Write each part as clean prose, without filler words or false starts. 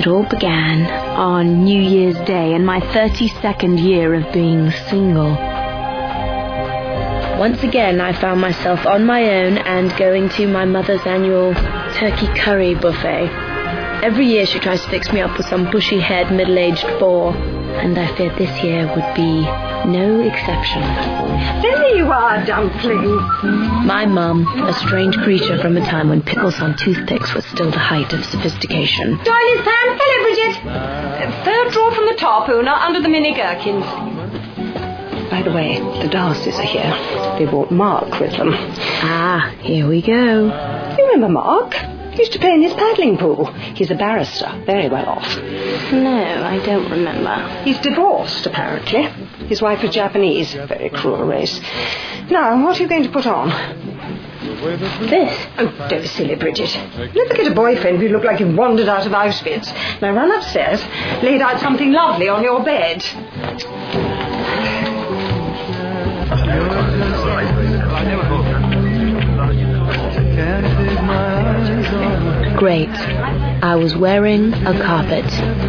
It all began on New Year's Day in my 32nd year of being single. Once again, I found myself on my own and going to my mother's annual turkey curry buffet. Every year she tries to fix me up with some bushy-haired, middle-aged bore, and I feared this year would be no exception. There you are, Dumpling. My mum, a strange creature from a time when pickles on toothpicks was still the height of sophistication. Toilets, Pam. Hello, Bridget. Third drawer from the top, Una, under the mini gherkins. By the way, the Darcys are here. They brought Mark with them. Ah, here we go. You remember Mark? Used to play in his paddling pool. He's a barrister, very well off. No, I don't remember. He's divorced, apparently. His wife was Japanese. Very cruel race. Now, what are you going to put on? This? Oh, don't be silly, Bridget. Never get a boyfriend if you look like you've wandered out of Auschwitz. Now run upstairs, laid out something lovely on your bed. Great. I was wearing a carpet.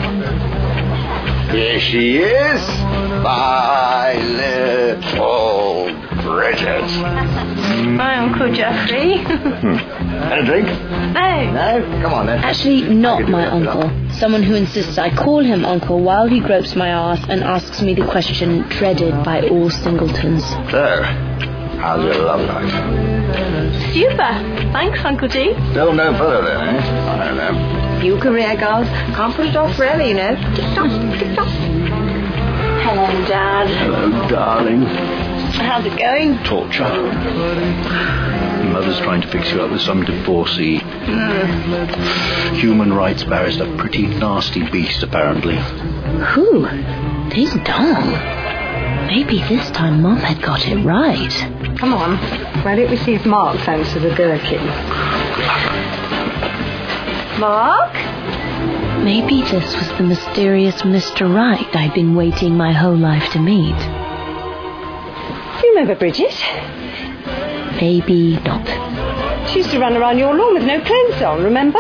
Here she is, my little Bridget. Hi, Uncle Geoffrey. Had a drink? No. No? Come on then. Actually, not my uncle. Someone who insists I call him uncle while he gropes my arse and asks me the question dreaded by all singletons. So, how's your love life? Super. Thanks, Uncle G. Still no further then, eh? I don't know. You career girls can't put it off forever, you know. Tick-tock, tick-tock. Hello, Dad. Hello, darling. How's it going? Torture. Mother's trying to fix you up with some divorcee. Human rights barrister. Pretty nasty beast, apparently. Who? Ding dong. Maybe this time Mum had got it right. Come on. Why don't we see if Mark fancies the gherkin? Mark? Maybe this was the mysterious Mr. Right I'd been waiting my whole life to meet. You remember Bridget? Maybe not. She used to run around your lawn with no clothes on, remember?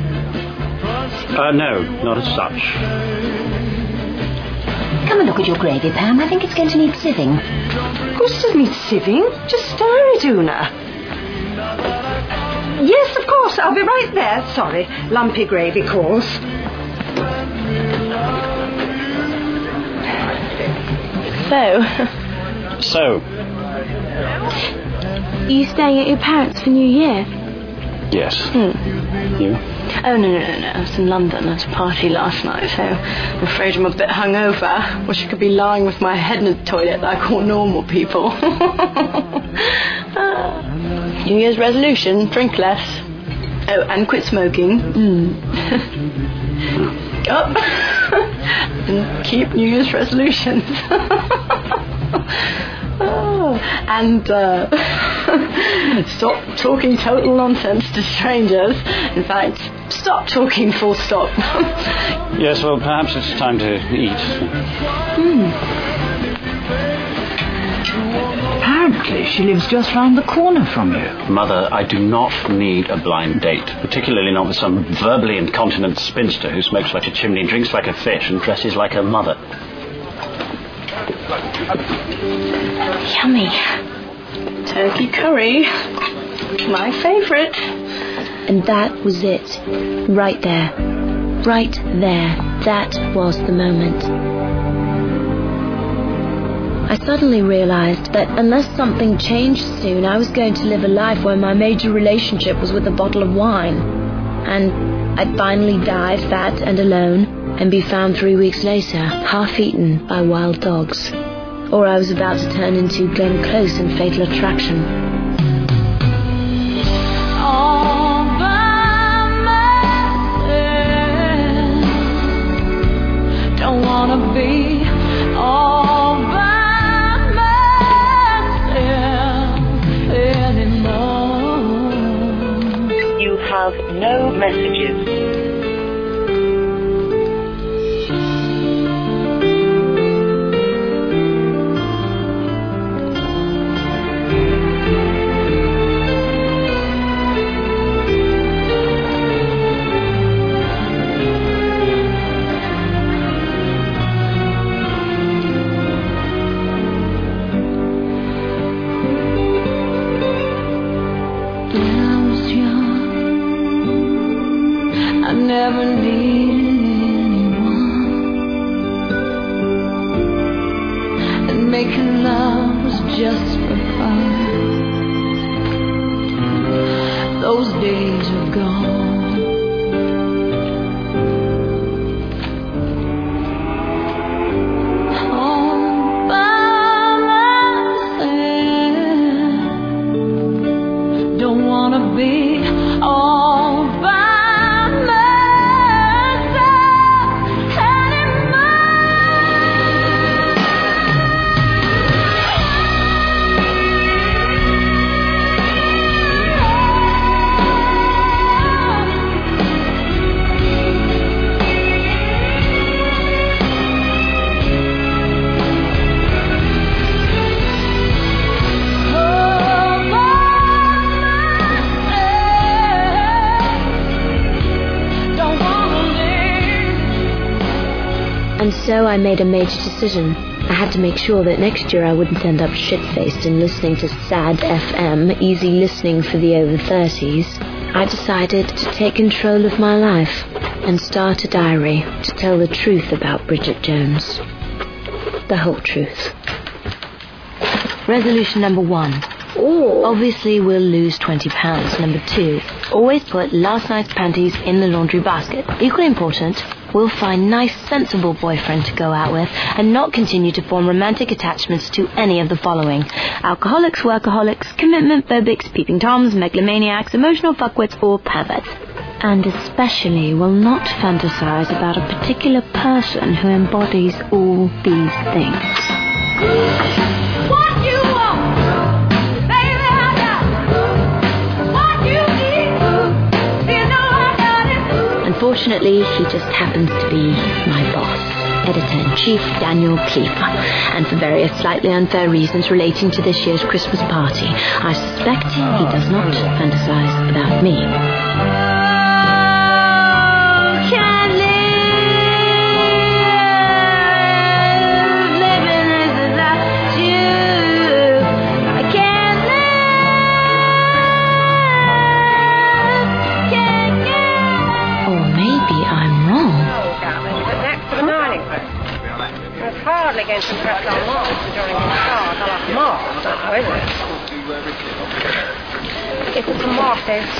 No, not as such. Come and look at your gravy, Pam. I think it's going to need sieving. Of course it doesn't need sieving. Just stir it, Una. Yes, of course. I'll be right there. Sorry. Lumpy gravy calls. So? Are you staying at your parents' for New Year? Yes. You? Oh, no. I was in London at a party last night, so I'm afraid I'm a bit hungover. Wish I could be lying with my head in the toilet like all normal people. New Year's resolution, drink less. Oh, and quit smoking. Up. And keep New Year's resolutions. And stop talking total nonsense to strangers. In fact, stop talking full stop. Yes, well, perhaps it's time to eat. Apparently, she lives just round the corner from you. Mother, I do not need a blind date, particularly not with some verbally incontinent spinster who smokes like a chimney, drinks like a fish, and dresses like her mother. Yummy. Turkey curry. My favourite. And that was it. Right there. Right there. That was the moment. I suddenly realised that unless something changed soon, I was going to live a life where my major relationship was with a bottle of wine. And I'd finally die fat and alone and be found 3 weeks later, half-eaten by wild dogs. Or I was about to turn into Glenn Close in Fatal Attraction. All by myself. Don't wanna be all by myself anymore. You have no messages. never needed anyone, and making love was just for fun. Those days are gone. Be all by myself And so I made a major decision. I had to make sure that next year I wouldn't end up shit-faced and listening to sad FM, easy listening for the over-30s. I decided to take control of my life and start a diary to tell the truth about Bridget Jones. The whole truth. Resolution number 1. Obviously we'll lose £20. Number 2. Always put last night's panties in the laundry basket. Equally important, we'll find nice, sensible boyfriend to go out with and not continue to form romantic attachments to any of the following: alcoholics, workaholics, commitment phobics, peeping toms, megalomaniacs, emotional fuckwits, or perverts. And especially will not fantasize about a particular person who embodies all these things. What you want, baby, I got it. What you need, you know I got it. Unfortunately, he just happens to be my boss, Editor-in-Chief Daniel Cleaver, and for various slightly unfair reasons relating to this year's Christmas party, I suspect he does not fantasize about me. Against the press on Mars during the stars. I like Mars, though, isn't it? If it's a Mars,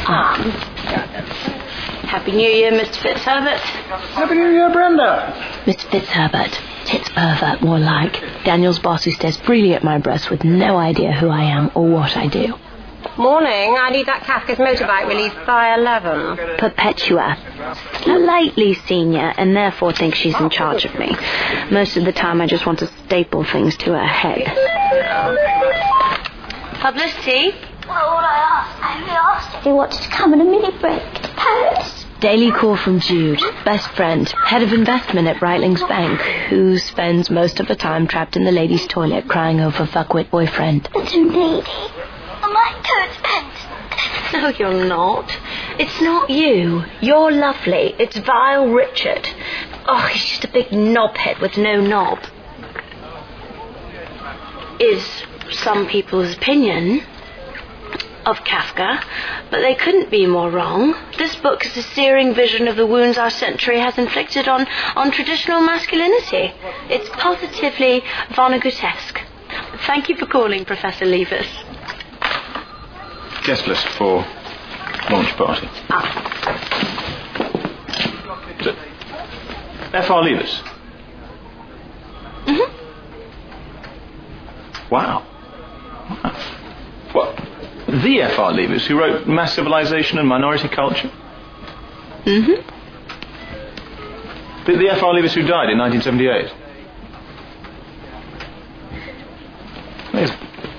Happy New Year, Mr. Fitzherbert. Happy New Year, Brenda. Mr. Fitzherbert. It's pervert, more like. Daniel's boss who stares freely at my breasts with no idea who I am or what I do. Morning, I need that Kafka's motorbike released by 11. Perpetua. Slightly senior, and therefore thinks she's in charge of me. Most of the time I just want to staple things to her head. Publicity? Well, what I asked if he wanted to come on a mini break to Paris. Daily call from Jude, best friend, head of investment at Breitling's Bank, who spends most of her time trapped in the ladies' toilet crying over fuckwit boyfriend. The too needy. I'm like codependent. No, you're not. It's not you. You're lovely. It's vile Richard. Oh, he's just a big knobhead with no knob. Is some people's opinion of Kafka, but they couldn't be more wrong. This book is a searing vision of the wounds our century has inflicted on traditional masculinity. It's positively Vonnegutesque. Thank you for calling, Professor Leavis. Guest list for launch party. Is it F.R. Leavis? Mm-hmm. Wow. What? The F.R. Leavis who wrote Mass Civilization and Minority Culture? Mm-hmm. The F.R. Leavis who died in 1978? Amazing.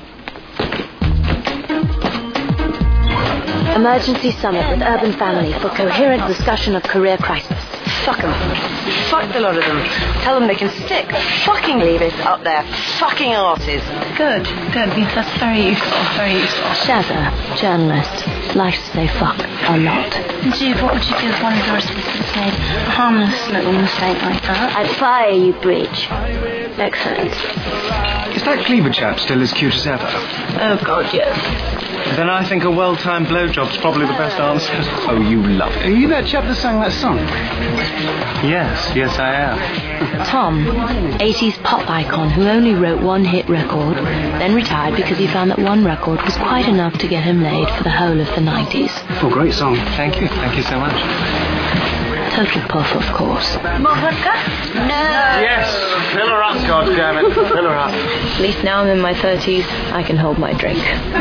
Emergency summit with Urban Family for coherent discussion of career crisis. Fuck them. Fuck the lot of them. Tell them they can stick fucking Leavis up their fucking arses. Good. That's very useful. Shazza, journalist, likes to say fuck a lot. Jude, what would you do if one of your assistants made a harmless little mistake like that? I'd fire you, Bridge. Excellent. Is that Cleaver chap still as cute as ever? Oh, God, yes. Then I think a well-timed blowjob's probably the best answer. Oh, you love it. Are you that chap that sang that song? Yes, I am. Tom, 80s pop icon who only wrote one hit record, then retired because he found that one record was quite enough to get him laid for the whole of the 90s. Oh, great song. Thank you so much. Total puff, of course. More vodka? No. Yes, fill her up, goddammit. Fill her up. At least now I'm in my 30s, I can hold my drink.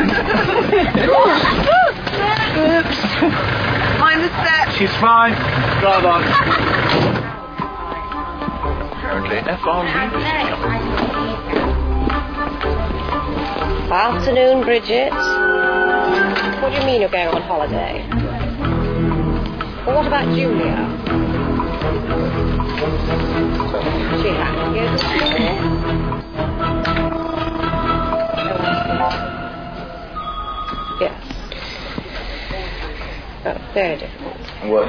Oops. Mind the step. She's fine. Drive on. Apparently, F.R. Afternoon, Bridget. What do you mean you're going on holiday? Well, what about Julia? She had to go to school. Yes. That's very difficult. What?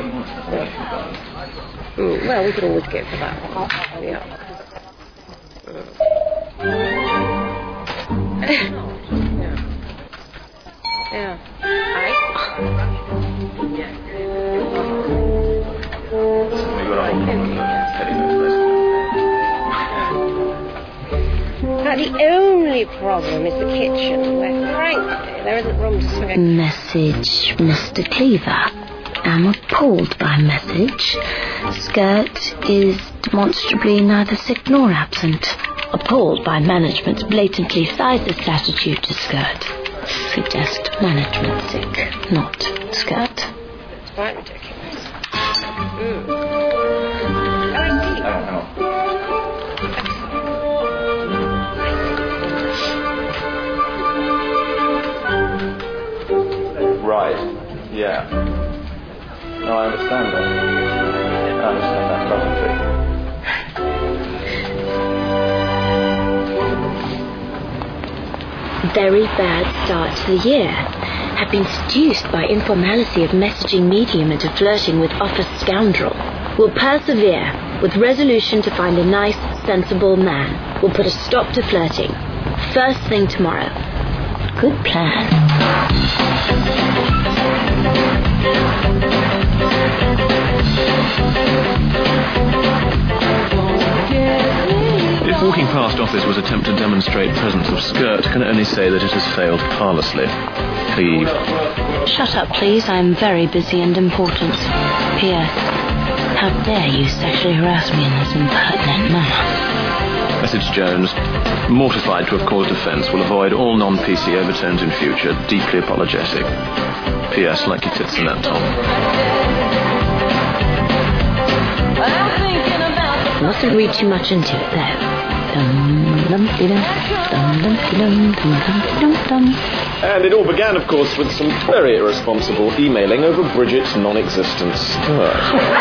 Well, we could always go for that. Yeah. Yeah. But the only problem is the kitchen, where frankly there isn't room to swing. Message, Mr. Cleaver. I'm appalled by message. Skirt is demonstrably neither sick nor absent. Appalled by management's blatantly sizist attitude to skirt. Suggest management sick, not skirt. It's quite ridiculous. Oh, indeed. Hang on. Right, yeah. No, I understand that. I understand that perfectly. Very bad start to the year. Have been seduced by informality of messaging medium into flirting with office scoundrel. Will persevere with resolution to find a nice, sensible man. Will put a stop to flirting. First thing tomorrow. Good plan. If walking past office was attempt to demonstrate presence of skirt, can only say that it has failed parlously. Cleave. Shut up, please. I'm very busy and important. P.S. How dare you sexually harass me in this impertinent manner? Message Jones. Mortified to have caused offence, will avoid all non-PC overtones in future. Deeply apologetic. P.S. Like your tits in that top. Mustn't read too much into it, though. And it all began, of course, with some very irresponsible emailing over Bridget's non-existent skirt.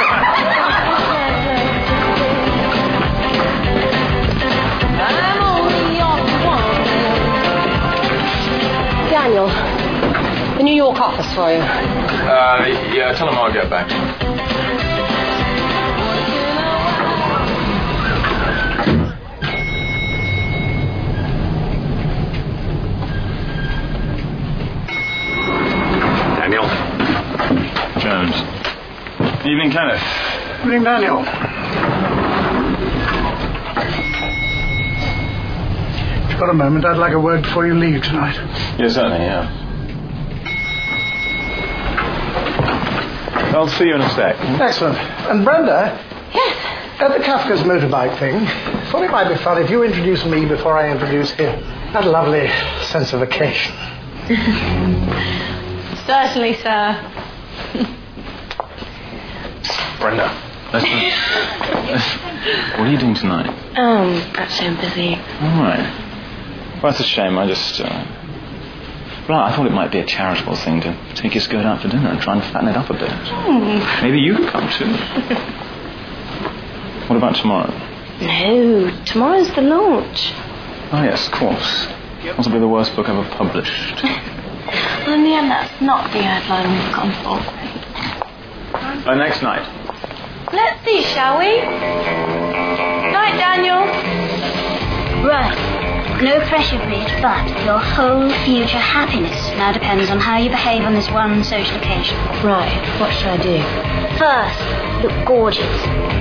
Daniel, the New York office for you. Yeah, tell him I'll get back to him. Daniel. Jones. Evening, Kenneth. Evening, Daniel. If you've got a moment, I'd like a word before you leave tonight. Yes, certainly, yeah. I'll see you in a sec. Excellent. And Brenda? Yes. At the Kafka's motorbike thing, thought it might be fun if you introduce me before I introduce him. That lovely sense of occasion. Certainly, sir. Brenda, what are you doing tonight? Actually I'm busy. All right. Well, that's a shame. I just... Well, I thought it might be a charitable thing to take your skirt out for dinner and try and fatten it up a bit. Maybe you could come too. What about tomorrow? No, tomorrow's the launch. Oh, yes, of course. Possibly the worst book ever published. Well, in the end, that's not the headline we've gone for. Next night. Let's see, shall we? Night, Daniel. Right. No pressure, Bridge, but your whole future happiness now depends on how you behave on this one social occasion. Right. What should I do? First, look gorgeous.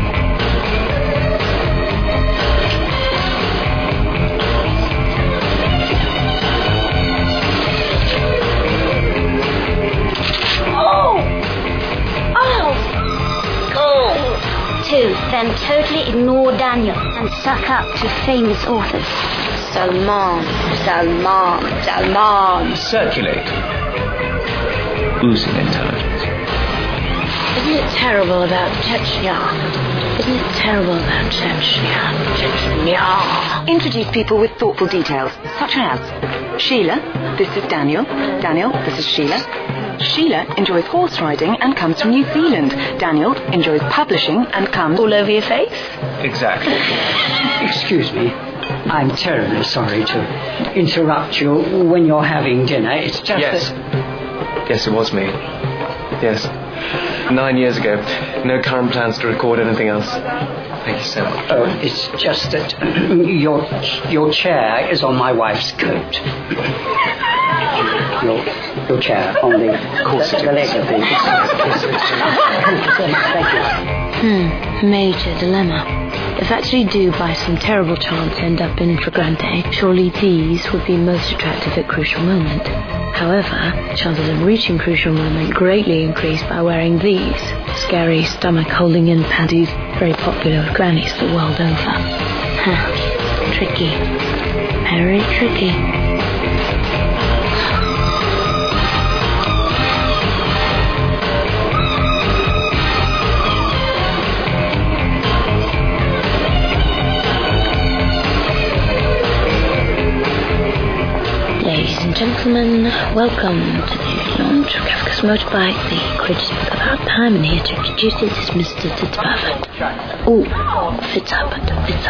Two, then totally ignore Daniel and suck up to famous authors. Salman. Circulate. Oozing intelligence. Isn't it terrible about Chechnya? Introduce people with thoughtful details, such as Sheila, this is Daniel. Daniel, this is Sheila. Sheila enjoys horse riding and comes from New Zealand. Daniel enjoys publishing and comes All over your face? Exactly. Excuse me. I'm terribly sorry to interrupt you when you're having dinner. It's just Yes. that... Yes, it was me. Yes. 9 years ago. No current plans to record anything else. Thank you so much. Oh, it's just that your chair is on my wife's coat. Your chair on the leg of the... Thank you. Major dilemma. If actually do by some terrible chance end up in flagrante, surely these would be most attractive at crucial moment. However, chances of reaching crucial moment greatly increase by wearing these scary stomach-holding-in panties, very popular with grannies the world over. Tricky. Very tricky. Ladies and gentlemen, welcome to the launch of Kafka's Motorbike, the greatest book about time, and here to introduce it is Mr. Fitzherbert. Oh, Fitzherbert.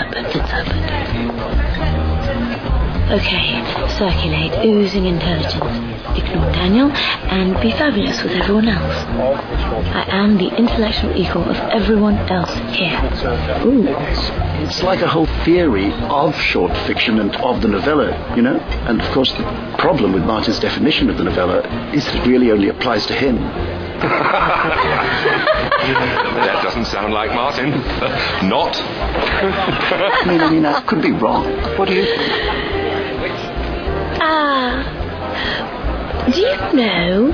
Okay, circulate, oozing intelligence. Ignore Daniel, and be fabulous with everyone else. I am the intellectual equal of everyone else here. Ooh, it's like a whole theory of short fiction and of the novella, you know? And of course, the problem with Martin's definition of the novella is that it really only applies to him. That doesn't sound like Martin. Not. I mean, I could be wrong. What do you think? Do you know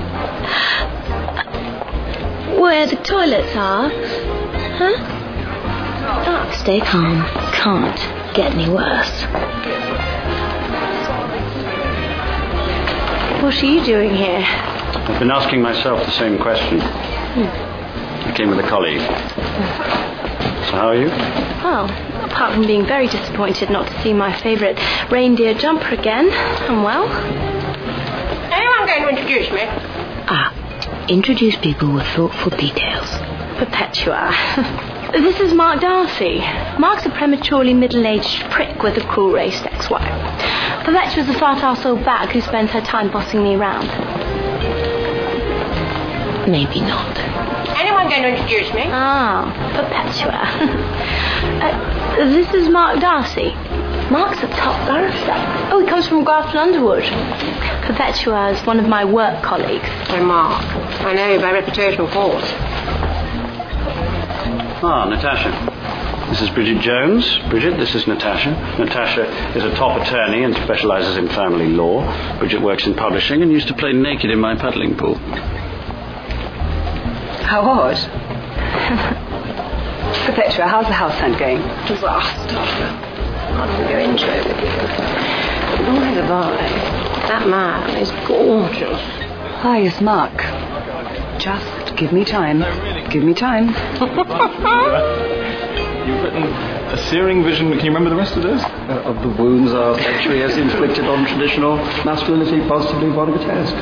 where the toilets are? Huh? Stay calm. Can't get any worse. What are you doing here? I've been asking myself the same question. I came with a colleague. So how are you? Well, apart from being very disappointed not to see my favourite reindeer jumper again, I'm well. Anyone going to introduce me? Introduce people with thoughtful details. Perpetua. This is Mark Darcy. Mark's a prematurely middle-aged prick with a cruel-raced ex-wife. Perpetua's a fat-ass old bag who spends her time bossing me around. Maybe not. Anyone going to introduce me? Perpetua. This is Mark Darcy. Mark's a top barrister. Oh, he comes from Grafton Underwood. Perpetua is one of my work colleagues. Oh, Mark. I know you by reputation, of course. Natasha. This is Bridget Jones. Bridget, this is Natasha. Natasha is a top attorney and specialises in family law. Bridget works in publishing and used to play naked in my paddling pool. How odd. Perpetua, how's the house hunt going? Disaster. I don't go into it. Neither have I. That man is gorgeous. Hi, yes, Mark. Just give me time. Give me time. You've written a searing vision. Can you remember the rest of this? Of the wounds our century has inflicted on traditional masculinity, positively grotesque.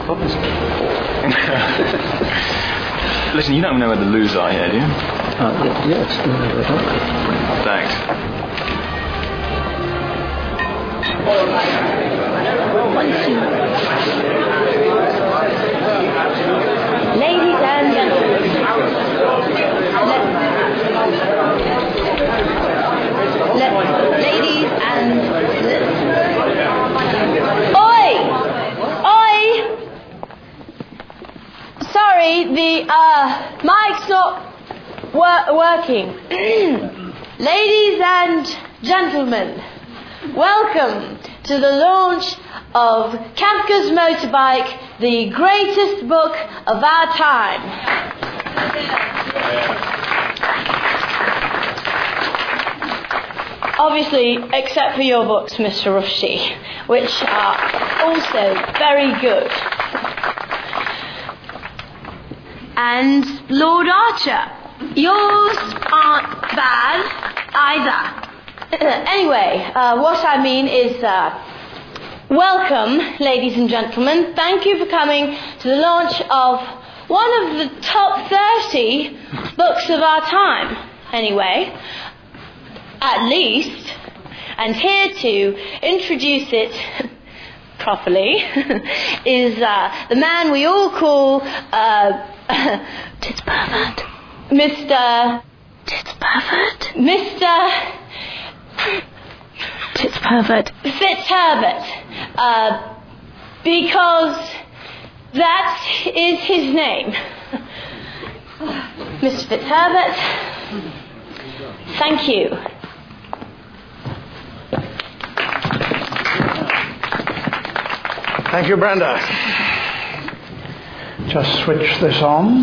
Listen, you don't know where the loos are here, do you? Yes. Thanks. Ladies and gentlemen. Ladies and mic's not working. Ladies and gentlemen, welcome to the launch of Kafka's Motorbike, the greatest book of our time. Obviously, except for your books, Mr. Rushdie, which are also very good. And Lord Archer, yours aren't bad either. Anyway, what I mean is, welcome, ladies and gentlemen. Thank you for coming to the launch of one of the top 30 books of our time, anyway. At least. And here to introduce it properly is the man we all call Tits Pervert. Mr. Tits Pervert. Mr. Tits Pervert. Fitzherbert. Because that is his name. Mr. Fitzherbert, thank you. Thank you, Brenda. Just switch this on.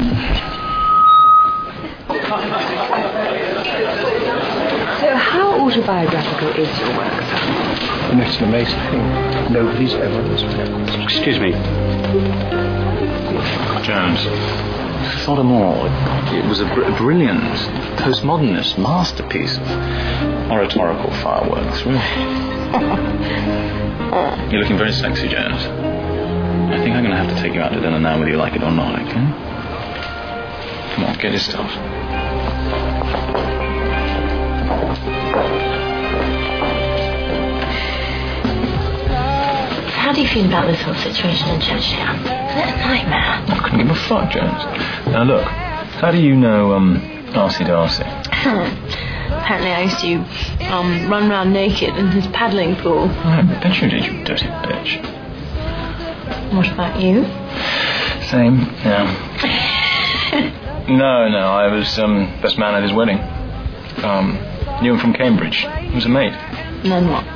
So how autobiographical is your work, sir? And it's an amazing thing. Nobody's ever... Excuse me. Jones, Sodom-All, it was a brilliant postmodernist masterpiece of oratorical fireworks, really. You're looking very sexy, Jones. I think I'm going to have to take you out to dinner now, whether you like it or not, okay? Come on, get your stuff. How do you feel about this whole situation in Chechnya? Isn't it a nightmare? I couldn't give a fuck, Jones. Now look, how do you know Arcee Darcy? Apparently I used to run around naked in his paddling pool. I bet you did, you dirty bitch. What about you? Same, yeah. No, I was best man at his wedding. Knew him from Cambridge. He was a mate. And then what?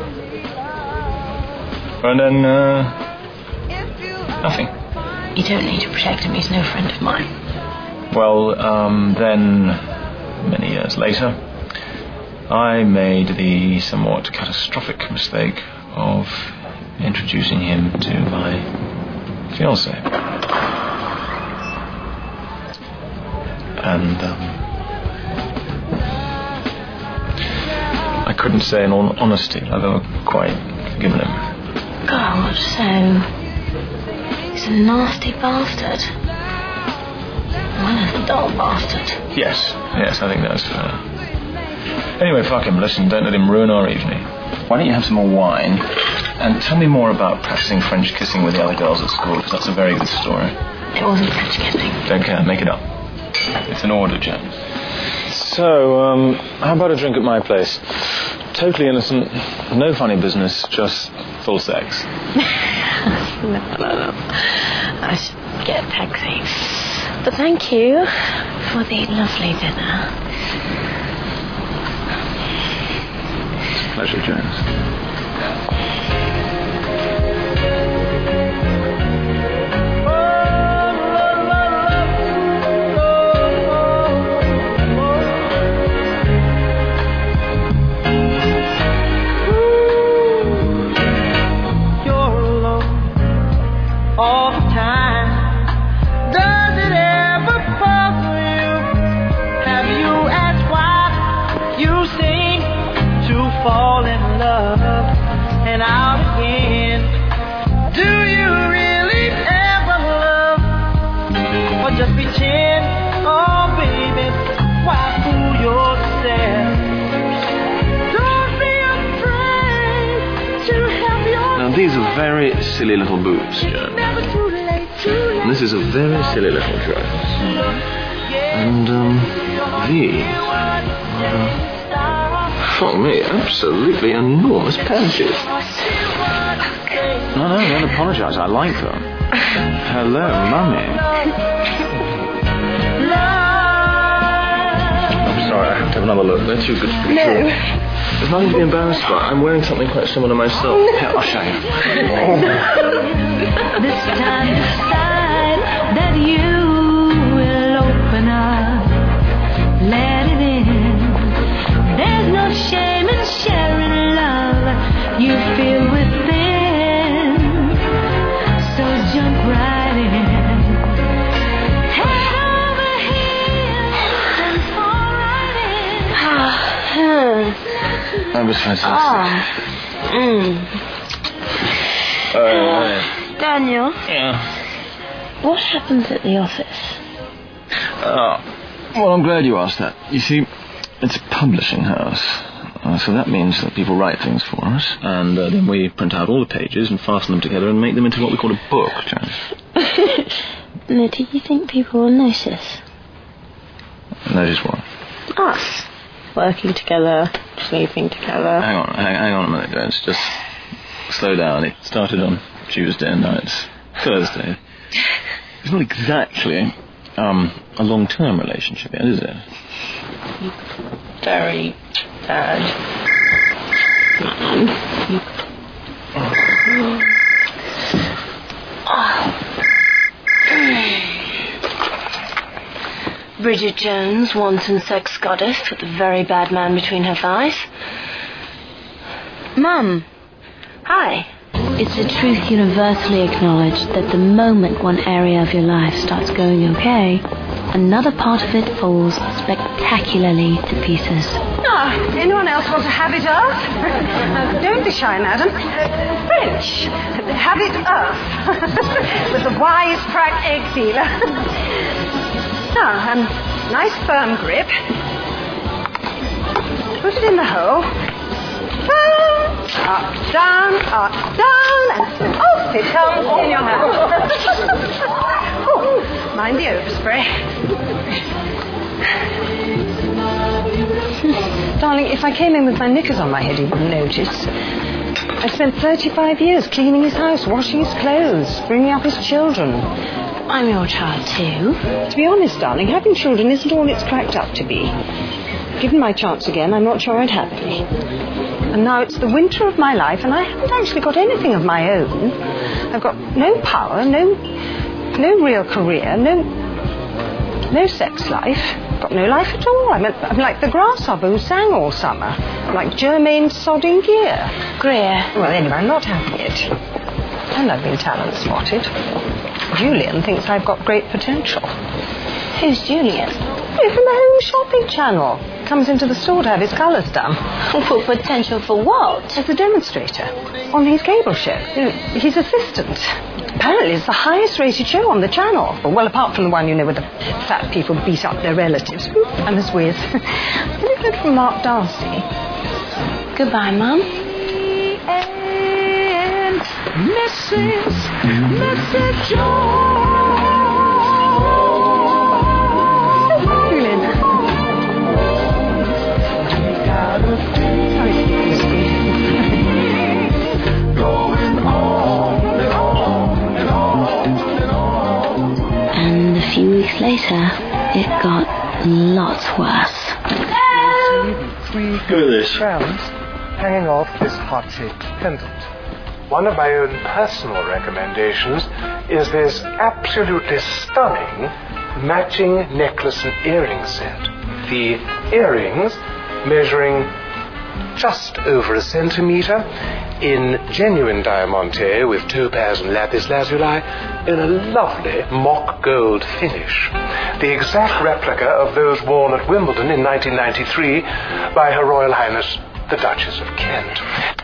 And then, nothing. You don't need to protect him, he's no friend of mine. Well, then, many years later, I made the somewhat catastrophic mistake of introducing him to my fiancée. And I couldn't say in all honesty I've ever quite forgiven him. God, so he's a nasty bastard. Well, a dull bastard. Yes, I think that's fair. Anyway, fuck him. Listen, don't let him ruin our evening. Why don't you have some more wine and tell me more about practicing French kissing with the other girls at school, because that's a very good story. It wasn't French kissing. Don't care, make it up. It's an order, James. So, how about a drink at my place? Totally innocent, no funny business, just full sex. No. I should get a taxi. But thank you for the lovely dinner. Pleasure, James. All the time. Does it ever bother you? Have you asked why you seem to fall in love and out again? Do you really ever love or just pretend? Oh baby, why fool yourself? Don't be afraid to have your... Now these are very silly little boobs, Jones. And this is a very silly little dress. And, these fuck me, absolutely enormous panties. No, don't apologise, I like them. Hello, Mummy. sorry, I have to have another look. They're too good to be No. true. There's nothing to be embarrassed about. I'm wearing something quite similar myself. Here, I'll show you. This time decide that you will open up, let it in. There's no shame in sharing love you feel within. So jump right in. Head over heels and fall right in. That was fantastic. Daniel, Yeah. what happens at the office? Well, I'm glad you asked that. You see, it's a publishing house. So that means that people write things for us, and then we print out all the pages and fasten them together and make them into what we call a book, Janice. Now, do you think people will notice? Notice what? Us. Working together, sleeping together. Hang on a minute, Janice. Just slow down. It started on Tuesday and now it's Thursday. It's not exactly a long-term relationship yet, is it? Very bad. Bridget Jones, wanton sex goddess with a very bad man between her thighs. Mum. Hi. It's a truth universally acknowledged that the moment one area of your life starts going okay, another part of it falls spectacularly to pieces. Ah, anyone else want to have it up? Don't be shy, madam. French. Have it up. With the wise crack egg peeler. Nice firm grip. Put it in the hole. Up, down, and off it comes in your mouth. Oh, mind the overspray. Darling, if I came in with my knickers on my head, you wouldn't notice. I spent 35 years cleaning his house, washing his clothes, bringing up his children. I'm your child too. To be honest, darling, having children isn't all it's cracked up to be. Given my chance again, I'm not sure I'd have any. And now it's the winter of my life, and I haven't actually got anything of my own. I've got no power, no real career, no sex life. Got no life at all. I'm like the grasshopper who sang all summer. I'm like Germaine sodding Greer. Well, anyway, I'm not having it. And I've been talent spotted. Julian thinks I've got great potential. Who's Julian? From the Home Shopping Channel. Comes into the store to have his colours done. For potential for what? As a demonstrator. On his cable show. His assistant. Apparently it's the highest rated show on the channel. Well, apart from the one, where the fat people beat up their relatives. And there's with a little from Mark Darcy. Goodbye, Mum. Mrs. Jones. And a few weeks later, it got lots worse. Look at this. Crowns hanging off this heart-shaped pendant. One of my own personal recommendations is this absolutely stunning matching necklace and earring set. The earrings measuring just over a centimetre in genuine diamante with topaz and lapis lazuli in a lovely mock gold finish. The exact replica of those worn at Wimbledon in 1993 by Her Royal Highness the Duchess of Kent.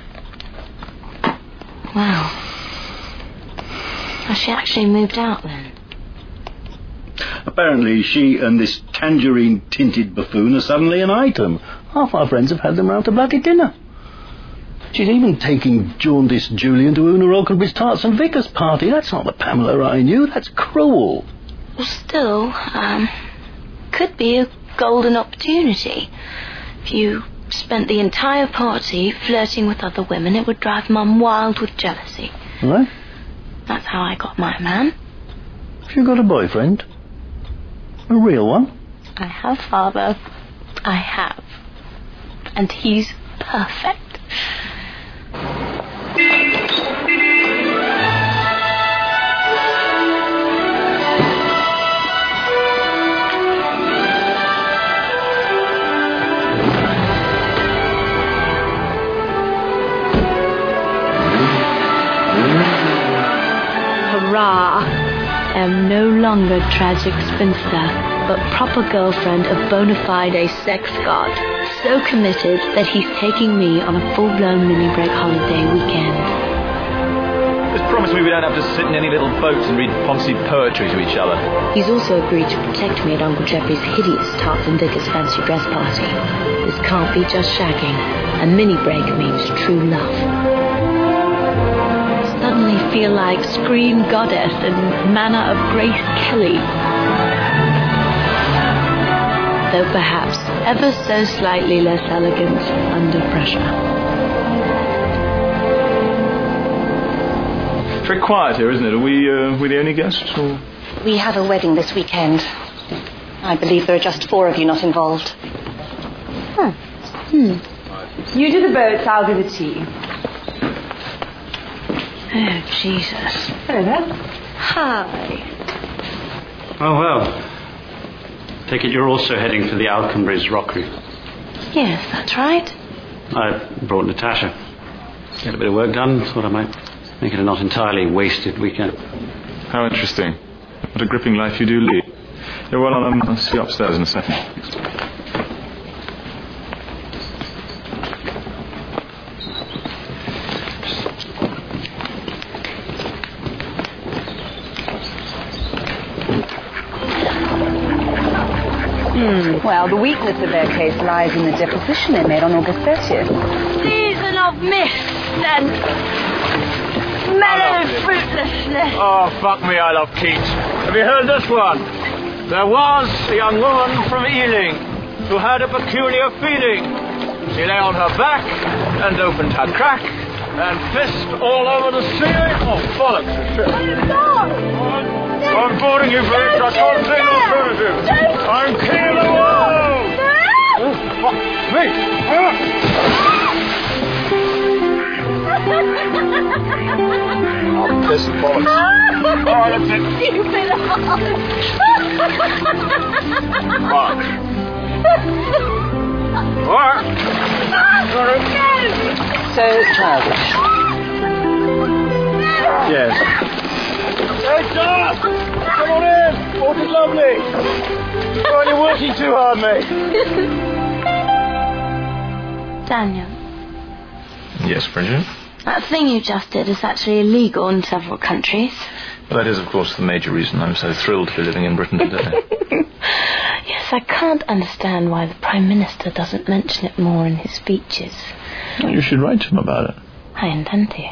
Wow. Has she actually moved out then? Apparently she and this tangerine-tinted buffoon are suddenly an item. Half our friends have had them round to bloody dinner. She's even taking jaundiced Julian to Una Oakenbury's Tarts and Vickers party. That's not the Pamela I knew. That's cruel. Well, still, could be a golden opportunity. If you spent the entire party flirting with other women, it would drive Mum wild with jealousy. What? That's how I got my man. She got a boyfriend? A real one? I have, Father. I have. And he's perfect. Hurrah! I am no longer tragic spinster, but proper girlfriend of bona fide sex god. So committed that he's taking me on a full-blown mini-break holiday weekend. Just promise me we don't have to sit in any little boats and read Poncy poetry to each other. He's also agreed to protect me at Uncle Jeffrey's hideous Tarts and Vickers fancy dress party. This can't be just shagging. A mini-break means true love. Suddenly feel like screen goddess and manner of Grace Kelly. Though perhaps ever so slightly less elegant under pressure. It's very quiet here, isn't it? Are we the only guests? Or? We have a wedding this weekend. I believe there are just 4 of you not involved. You do the boats, I'll do the tea. Oh, Jesus. Hello there. Hi. Oh, well. Take it you're also heading for the Alconbury's Rockery. Yes, that's right. I brought Natasha. Get a bit of work done. Thought I might make it a not entirely wasted weekend. How interesting. What a gripping life you do lead. Yeah, well, I'll see you upstairs in a second. Well, the weakness of their case lies in the deposition they made on August 30th. Season of mist and mellow fruitlessness. Oh, fuck me, I love Keats. Have you heard this one? There was a young woman from Ealing who had a peculiar feeling. She lay on her back and opened her crack and pissed all over the ceiling. Oh, bollocks. I'm boarding you, bitch. I can't see an alternative. I'm king of the world. Oh, fuck me. I'll piss and bollocks. Oh, that's it. Stupid Fuck. What? Sorry. So childish. Yes. Hey, John! Come on in! Water's lovely! Oh, you're working too hard, mate. Daniel, Yes, Bridget? that thing you just did is actually illegal in several countries. Well, that is, of course, the major reason I'm so thrilled to be living in Britain today. Yes, I can't understand why the Prime Minister doesn't mention it more in his speeches. Well, you should write to him about it. I intend to.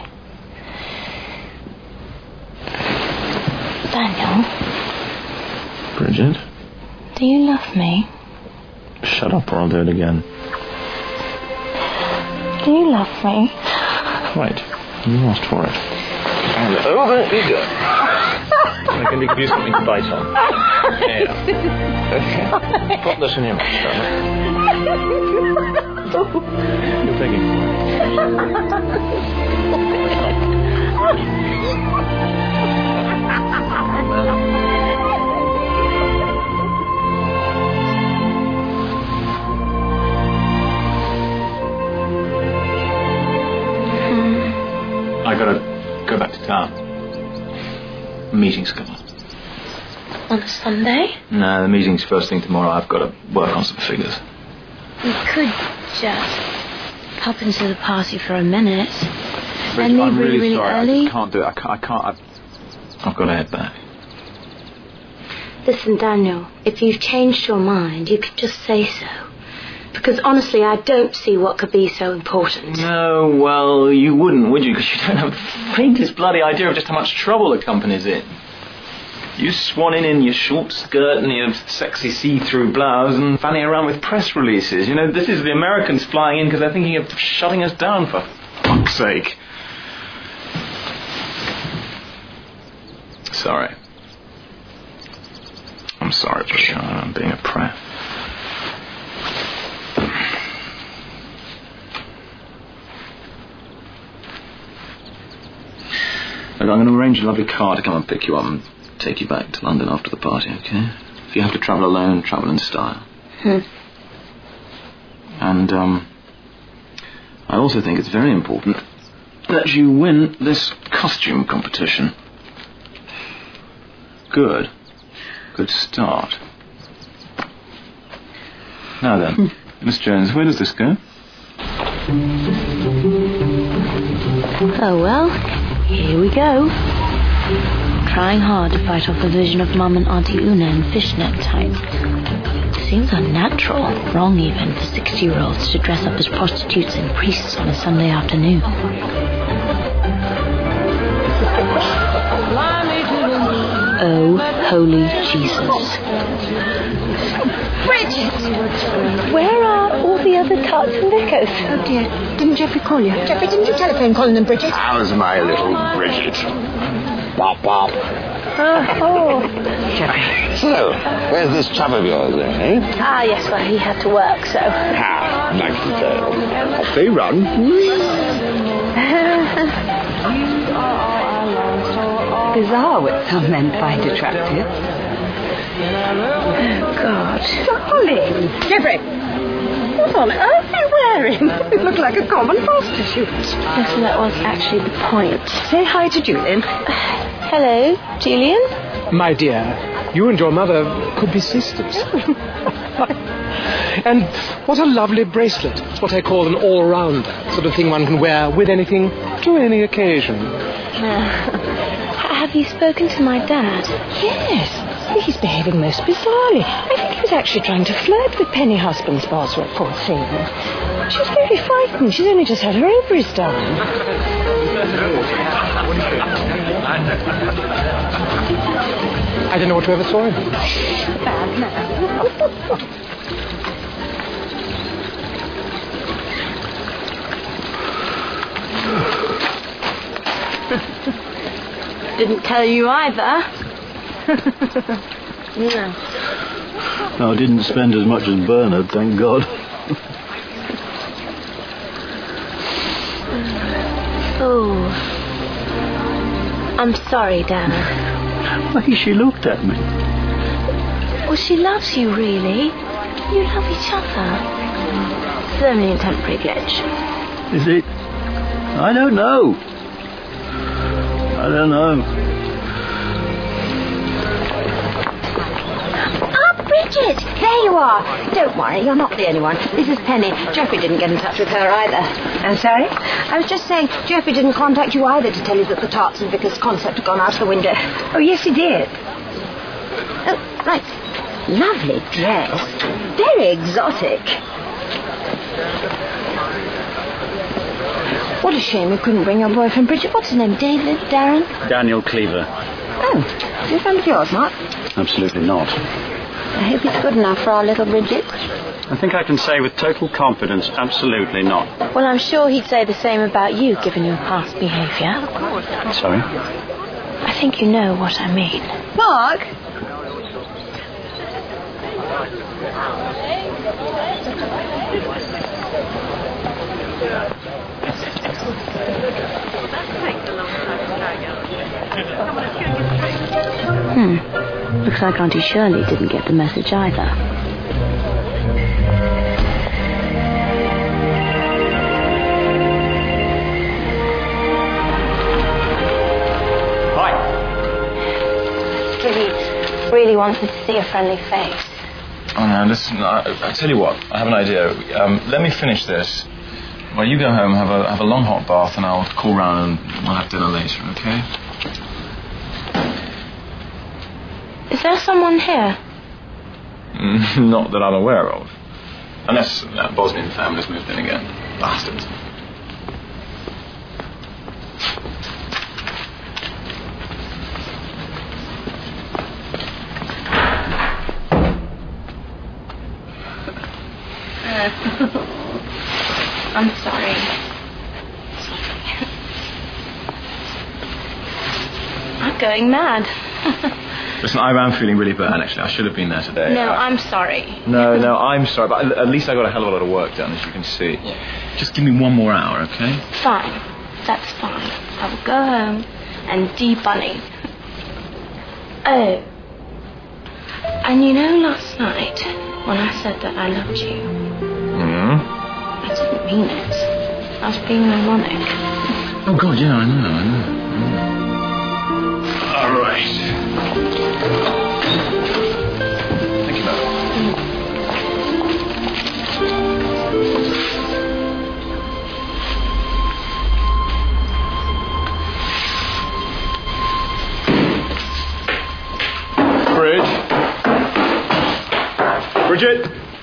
Daniel, Bridget? do you love me? Shut up or I'll do it again. Do you love me? Right. You asked for it. And over you go. I can give you something to bite on. Yeah. Okay. Pop this in your mouth, darling. You're begging for I gotta go back to town. Meeting's coming. On a Sunday? No, the meeting's first thing tomorrow. I've got to work on some figures. We could just pop into the party for a minute. Bridget, Then leave I'm really, really sorry. early. I just can't do it. I can't. I've got to head back. Listen, Daniel, if you've changed your mind, you could just say so. Because honestly, I don't see what could be so important. No, well, you wouldn't, would you? Because you don't have the faintest bloody idea of just how much trouble the company's in. You swanning in your short skirt and your sexy see-through blouse and fanning around with press releases. You know, this is the Americans flying in because they're thinking of shutting us down, for fuck's sake. Sorry. I'm sorry, Bridget. I'm being a prat. Look, I'm going to arrange a lovely car to come and pick you up and take you back to London after the party, okay? If you have to travel alone, travel in style. And, I also think it's very important that you win this costume competition. Good. Good start. Now then, Miss Jones, where does this go? Oh well, here we go. Trying hard to fight off the vision of Mum and Auntie Una in fishnet tights. Seems unnatural, wrong even, for 60-year-olds to dress up as prostitutes and priests on a Sunday afternoon. Oh, holy Jesus. Bridget! Where are all the other tarts and vicars? Oh dear, didn't Geoffrey call you? Geoffrey, didn't you telephone Colin and Bridget? How's my little Bridget? Bop, bop. Oh, Geoffrey. So, where's this chap of yours then, eh? Ah, yes, well, he had to work, so... Ah, nice detail. Off they run. Bizarre what some men find attractive. Oh, God. Darling. Geoffrey, what on earth are you wearing? You look like a common prostitute. Yes, that was actually the point. Say hi to Julian. Hello, Julian. My dear, you and your mother could be sisters. And what a lovely bracelet. It's what I call an all-rounder. Sort of thing one can wear with anything, to any occasion. Have you spoken to my dad? Yes. He's behaving most bizarrely. I think he was actually trying to flirt with Penny Husband's Bosworth, poor thing. She's very frightened. She's only just had her ovaries done. I don't know what you ever saw him. Bad man. Didn't tell you either. No. I didn't spend as much as Bernard, thank God. Oh. I'm sorry, Dana. The way she looked at me. Well, she loves you, really. You love each other. It's only a temporary glitch. Is it? I don't know. Bridget, there you are. Don't worry, you're not the only one. This is Penny. Geoffrey didn't get in touch with her either. I'm sorry? I was just saying Geoffrey didn't contact you either to tell you that the Tarts and Vickers concept had gone out of the window. Oh, yes, he did. Oh, right. Lovely dress. Very exotic. What a shame you couldn't bring your boyfriend, Bridget. What's his name? David? Darren? Daniel Cleaver. Oh, is he a friend of yours, Mark? Absolutely not. I hope he's good enough for our little Bridget. I think I can say with total confidence, absolutely not. Well, I'm sure he'd say the same about you, given your past behaviour. Sorry? I think you know what I mean. Mark? Looks like Auntie Shirley didn't get the message either. Hi. He really wants me to see a friendly face. Oh, no, listen, I tell you what, I have an idea. Let me finish this. Well, you go home, have a long hot bath, and I'll call round and we'll have dinner later, okay? Is there someone here? Not that I'm aware of. Unless that Bosnian family's moved in again. Bastards. I'm sorry. I'm going mad. Listen, I'm feeling really bad, actually. I should have been there today. No, I'm sorry. No, I'm sorry, but at least I got a hell of a lot of work done, as you can see. Just give me one more hour, okay? Fine. That's fine. I will go home, and D Bunny. Oh. And you know last night when I said that I loved you, I didn't mean it. I was being ironic. Oh, God, yeah, I know. All right. Thank you, madam. Bridget?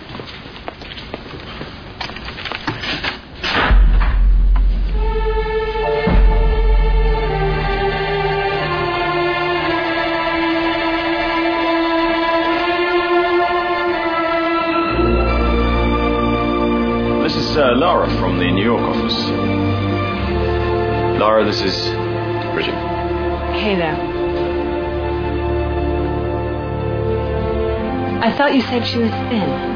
This is Lara from the New York office. Lara, this is Bridget. Hey there. I thought you said she was thin.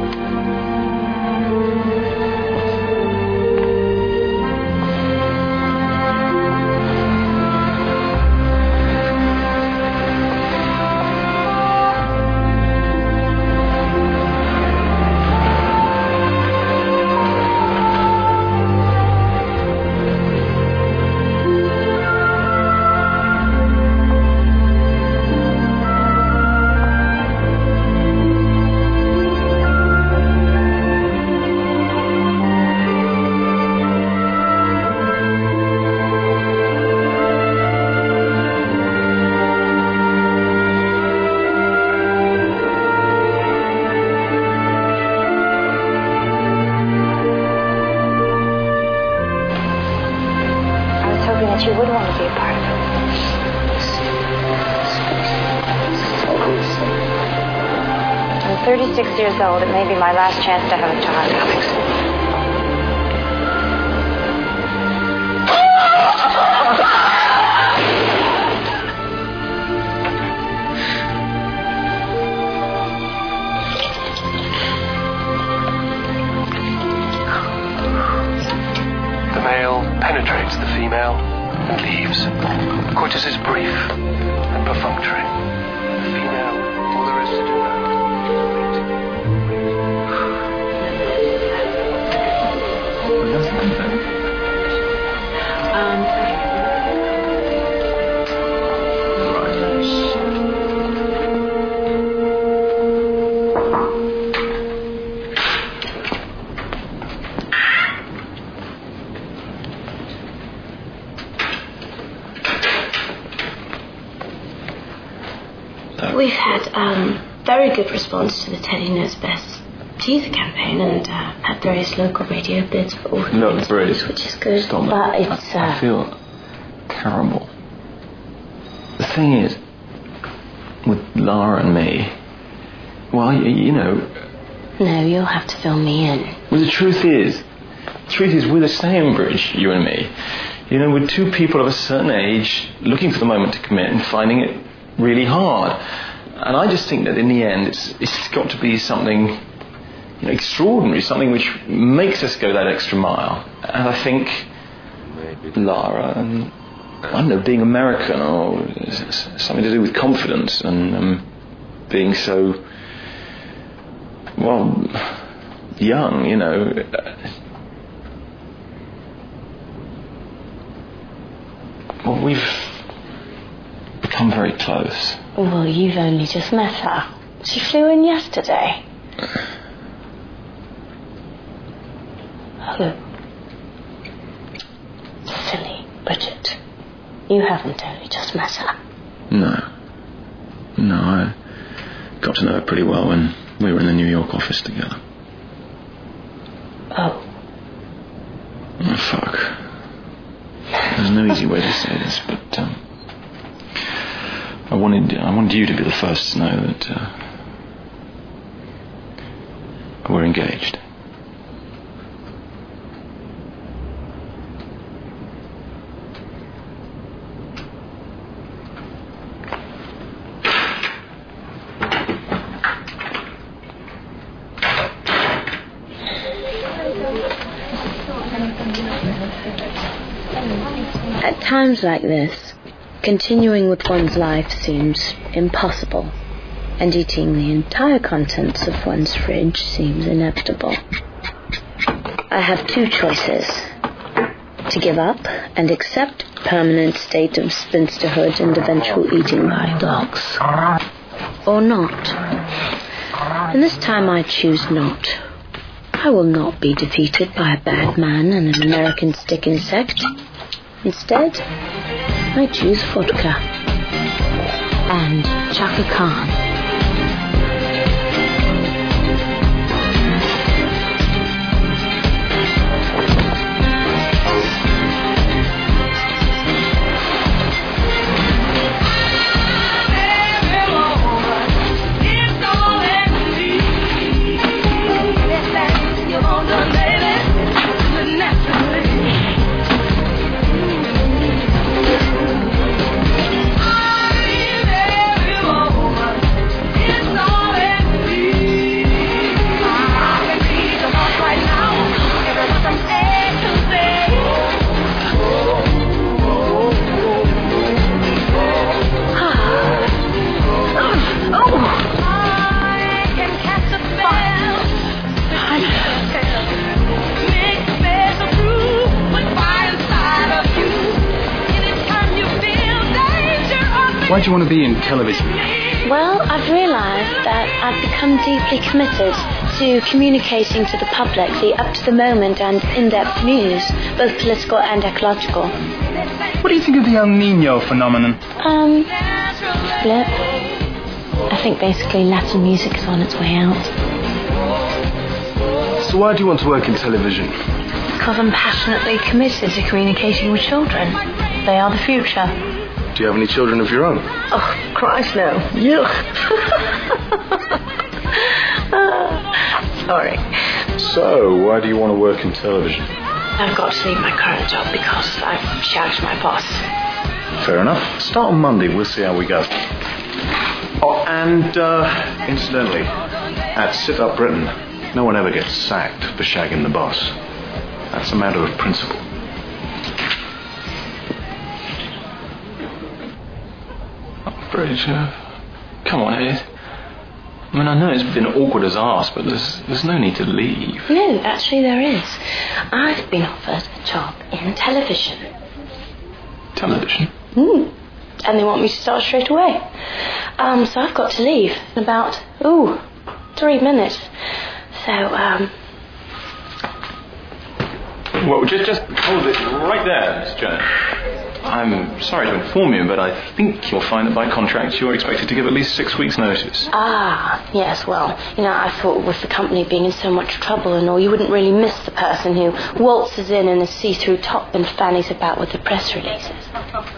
You would want to be a part of it. I'm 36 years old. It may be my last chance to have a child, Alex. The male penetrates the female and leaves. Coitus is brief and perfunctory. The female, all there is to do now. We've had very good response to the Teddy Knows Best teaser campaign and had various local radio bids for all Look, Bridge, which is good. stop but it. it's I feel terrible. The thing is, with Lara and me, well, you know... No, you'll have to fill me in. Well, the truth is we're the same, Bridge, you and me. You know, we're two people of a certain age looking for the moment to commit and finding it really hard. And I just think that in the end it's got to be something, you know, extraordinary, something which makes us go that extra mile. And I think Lara and, I don't know, being American or something to do with confidence and being so, well, young, you know. Well, we've become very close. Well, you've only just met her. She flew in yesterday. Who? Silly Bridget. You haven't only just met her. No, I got to know her pretty well when we were in the New York office together. Oh, fuck. There's no easy way to say this, but I wanted you to be the first to know that we're engaged. at times like this, Continuing with one's life seems impossible, and eating the entire contents of one's fridge seems inevitable. I have two choices: to give up and accept permanent state of spinsterhood and eventual eating by dogs, or not. And this time I choose not. I will not be defeated by a bad man and an American stick insect. Instead, I choose vodka and Chaka Khan. Why do you want to be in television? Well, I've realised that I've become deeply committed to communicating to the public the up-to-the-moment and in-depth news, both political and ecological. What do you think of the El Nino phenomenon? Flip. I think basically Latin music is on its way out. So why do you want to work in television? Because I'm passionately committed to communicating with children. They are the future. Do you have any children of your own? Oh, Christ, no. Yuck. Sorry. So, why do you want to work in television? I've got to leave my current job because I've shouted my boss. Fair enough. Start on Monday, we'll see how we go. Oh, and, incidentally, at Sit Up Britain, no one ever gets sacked for shagging the boss. That's a matter of principle. Bridge, come on, Edith. I mean, I know it's been awkward as arse, but there's no need to leave. No, actually there is. I've been offered a job in television. Television? And they want me to start straight away. So I've got to leave in about, 3 minutes. So, Well, just hold it right there, Miss Jones. I'm sorry to inform you, but I think you'll find that by contract you're expected to give at least 6 weeks' notice. Yes, well, I thought with the company being in so much trouble and all, you wouldn't really miss the person who waltzes in a see-through top and fannies about with the press releases.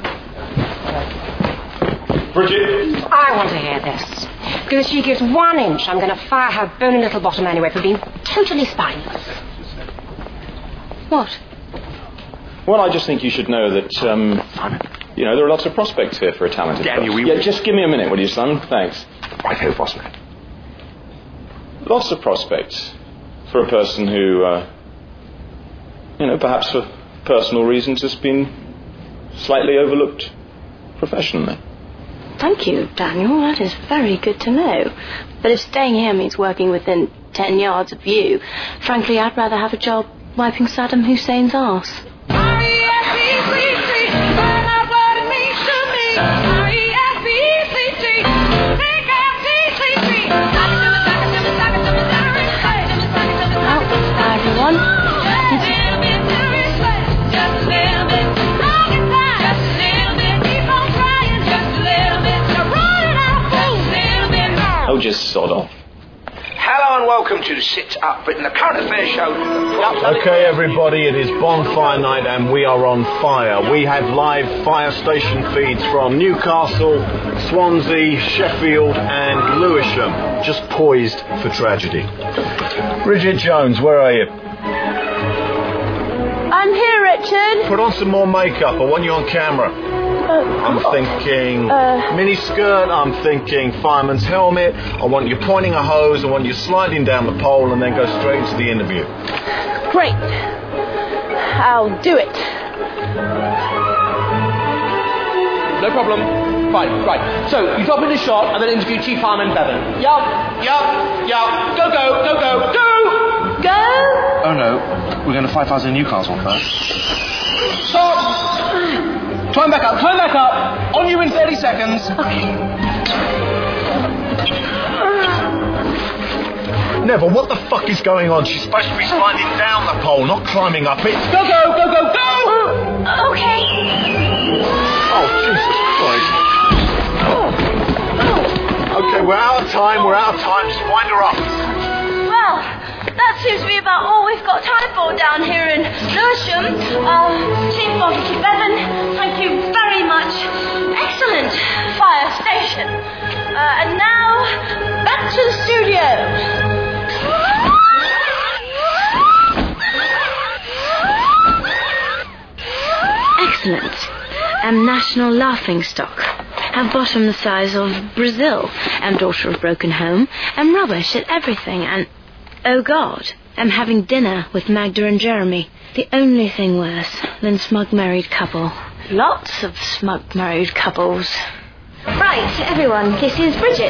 Bridget! I want to hear this. Because if she gives 1 inch, I'm going to fire her bony little bottom anyway for being totally spineless. What? Well, I just think you should know that, there are lots of prospects here for a talented person. Yeah, just give me a minute, will you, son? Thanks. Right-ho, Fosman. Lots of prospects for a person who, perhaps for personal reasons has been slightly overlooked professionally. Thank you, Daniel. That is very good to know. But if staying here means working within 10 yards of you, frankly, I'd rather have a job wiping Saddam Hussein's arse. Oh, just sod off. Hello and welcome to Sit Up Britain, the current affairs show. Okay, everybody, it is bonfire night and we are on fire. We have live fire station feeds from Newcastle, Swansea, Sheffield and Lewisham, just poised for tragedy. Bridget Jones, where are you? I'm here, Richard. Put on some more makeup, I want you on camera. I'm thinking miniskirt, I'm thinking fireman's helmet, I want you pointing a hose, I want you sliding down the pole and then go straight to the interview. Great. I'll do it. no problem. Fine, right. So, you drop in a shot and then interview Chief Fireman Bevan. Yup. Go, go. Go! Oh no, we're going to fight fires in Newcastle first. Stop! Climb back up. On you in 30 seconds. Okay. Neville, what the fuck is going on? She's supposed to be sliding down the pole, not climbing up it. Go! Okay. Oh, Jesus Christ. Okay, we're out of time. Just wind her up. Well, that seems to be about all we've got time for down here in Lewisham. Chief Officer Bevan, thank you very much. Excellent fire station. And now, back to the studio. Excellent. Am national laughingstock. Have bottom the size of Brazil. Am daughter of broken home. Am rubbish at everything. And, oh God, am having dinner with Magda and Jeremy. The only thing worse than smug married couple. Lots of smug married couples. Right, everyone, this is Bridget.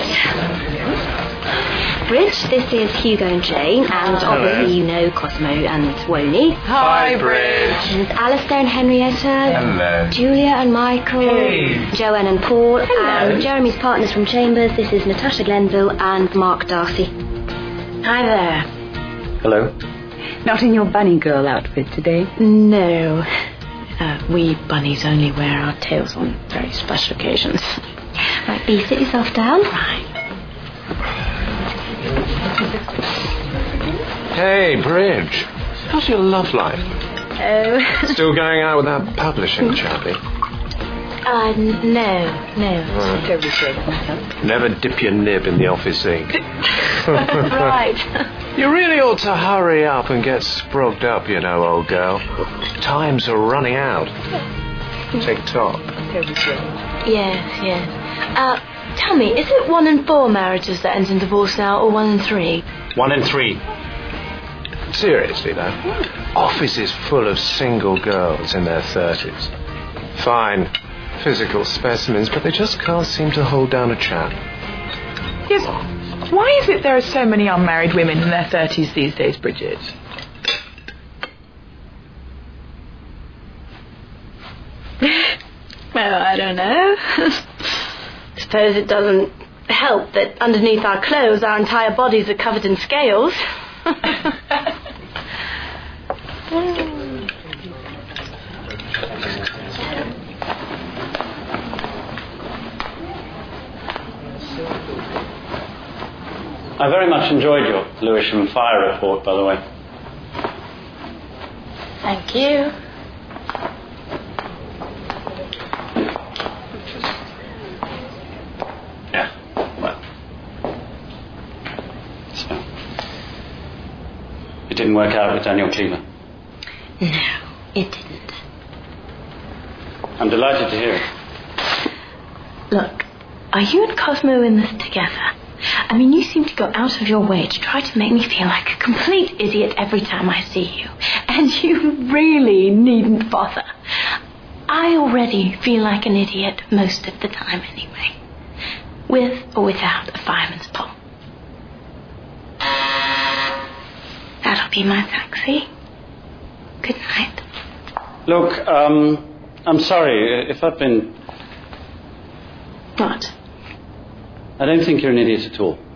Bridge, this is Hugo and Jane, and obviously you know Cosmo and Woney. Hi, Bridge. There's Alistair and Henrietta. Hello. Julia and Michael. Hey. Joanne and Paul. Hello. And Jeremy's partners from Chambers. This is Natasha Glenville and Mark Darcy. Hi there. Hello. Not in your bunny girl outfit today? No. We bunnies only wear our tails on very special occasions. Right, Bea, sit yourself down. Right. Hey, Bridge. How's your love life? Oh. Still going out with that publishing chappie? No. Terribly straight. Never dip your nib in the office ink. Right. You really ought to hurry up and get sprogged up, you know, old girl. Times are running out. Tick-tock. Terribly straight. Yes. Tell me, is it 1 in 4 marriages that ends in divorce now, or 1 in 3? 1 in 3. Seriously, though. Office is full of single girls in their 30s. Fine physical specimens, but they just can't seem to hold down a chat. Yes. Why is it there are so many unmarried women in their 30s these days, Bridget? Well, I don't know. Suppose it doesn't help that underneath our clothes our entire bodies are covered in scales. I very much enjoyed your Lewisham fire report, by the way. Thank you. Yeah, well. So, it didn't work out with Daniel Cleaver. No, it didn't. I'm delighted to hear it. Look, are you and Cosmo in this together? I mean, you seem to go out of your way to try to make me feel like a complete idiot every time I see you. And you really needn't bother. I already feel like an idiot most of the time anyway. With or without a fireman's pole. That'll be my taxi. Good night. Look, I'm sorry if I've been... What? I don't think you're an idiot at all.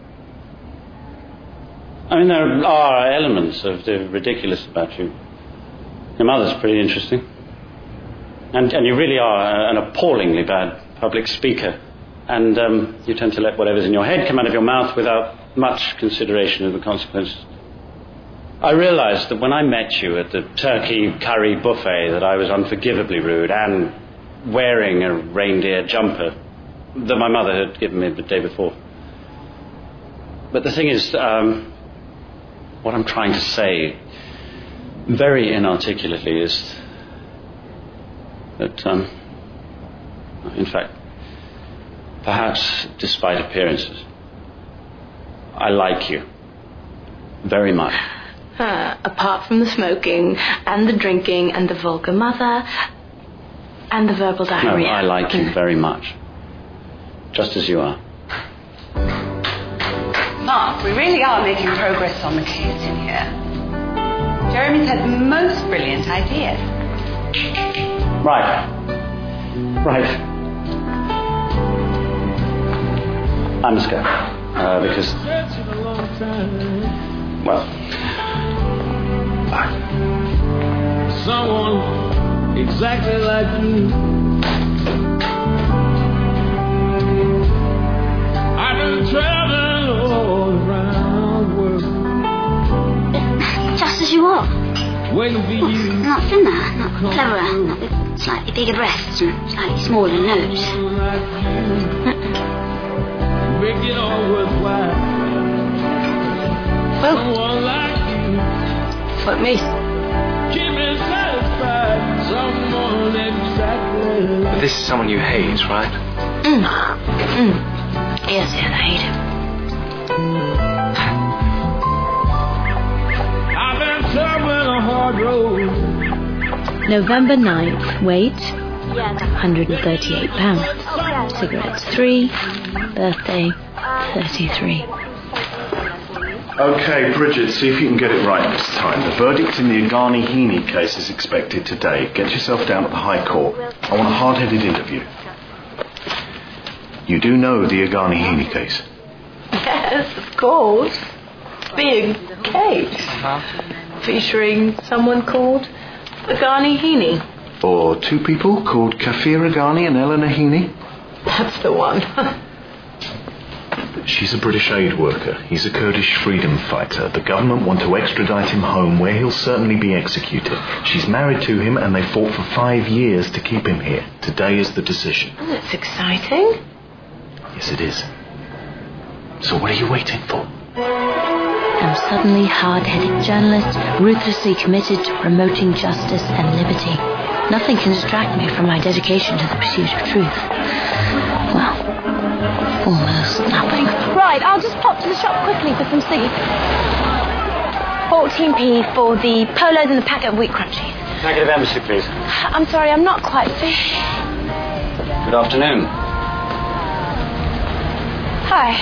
I mean, there are elements of the ridiculous about you. Your mother's pretty interesting. And you really are an appallingly bad public speaker. And you tend to let whatever's in your head come out of your mouth without much consideration of the consequences. I realized that when I met you at the turkey curry buffet that I was unforgivably rude and wearing a reindeer jumper that my mother had given me the day before. But the thing is, what I'm trying to say very inarticulately is that, in fact, perhaps despite appearances, I like you very much. Apart from the smoking and the drinking and the vulgar mother, And the verbal diarrhea. No, I like you very much. Just as you are. Mark, we really are making progress on the case in here. Jeremy's had the most brilliant idea. Right. I must go. Because... well... Someone exactly like you. I've been traveling all around the world. Just as you are. Waiting for you. Not thinner, not cleverer, not with slightly bigger breasts and slightly smaller nose. Make it all worthwhile. Someone like you. What, me? Keep me satisfied. Someone exactly. This is someone you hate, right? Yes, I hate him. I've been traveling a hard road. November 9th, weight 138 pounds. Cigarettes 3, birthday 33. Okay, Bridget, see if you can get it right this time. The verdict in the Agani Heaney case is expected today. Get yourself down at the High Court. I want a hard-headed interview. You do know the Agani Heaney case? Yes, of course. Big case. Featuring someone called Agani Heaney. Or two people called Kafir Agani and Eleanor Heaney? That's the one. She's a British aid worker. He's a Kurdish freedom fighter. The government want to extradite him home, where he'll certainly be executed. She's married to him, and they fought for 5 years to keep him here. Today is the decision. Oh, that's exciting. Yes, it is. So what are you waiting for? I'm suddenly hard-headed journalist, ruthlessly committed to promoting justice and liberty. Nothing can distract me from my dedication to the pursuit of truth. Well, almost nothing. Right, I'll just pop to the shop quickly for some sleep. 14p for the polos and the packet of wheat crunchies. Packet of embassy, please. I'm sorry, I'm not quite fish. Good afternoon. Hi.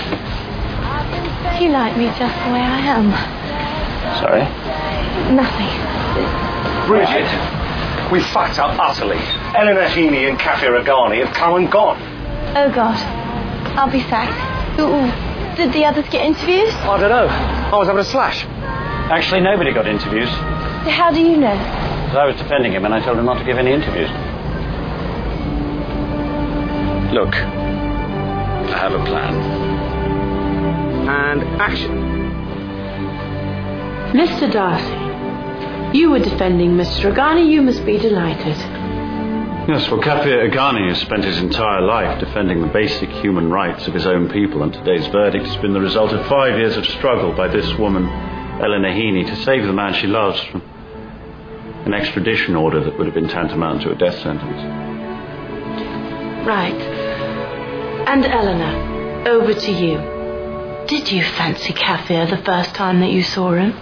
You like me just the way I am. Sorry? Nothing. Bridget, we fucked up utterly. Eleanor Heaney and Kafir Agani have come and gone. Oh, God. I'll be sacked. Ooh. Did the others get interviews? I don't know. I was having a slash. Actually, nobody got interviews. How do you know? Because I was defending him and I told him not to give any interviews. Look, I have a plan. And action. Mr. Darcy, you were defending Mr. Agani. You must be delighted. Yes, well, Kafir Agani has spent his entire life defending the basic human rights of his own people, and today's verdict has been the result of 5 years of struggle by this woman, Eleanor Heaney, to save the man she loves from an extradition order that would have been tantamount to a death sentence. Right. And Eleanor, over to you. Did you fancy Kafir the first time that you saw him?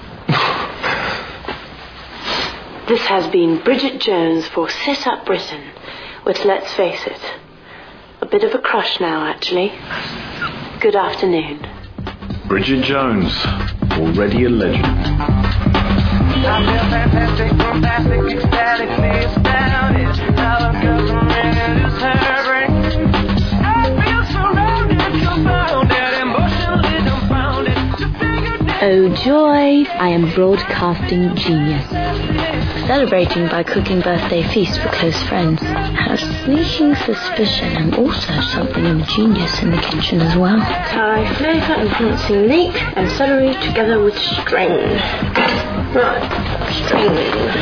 This has been Bridget Jones for Sit Up Britain, with, let's face it, a bit of a crush now, actually. Good afternoon. Bridget Jones, already a legend. I feel fantastic, bombastic, ecstatically astounded. How the girls are ready to lose her brain. I feel surrounded, confounded, emotionally dumbfounded. Oh joy, I am broadcasting genius. Celebrating by cooking birthday feast for close friends. Have sneaking suspicion I'm also something of a genius in the kitchen as well. Thai flavour enhancing leek and celery together with string. Right, string.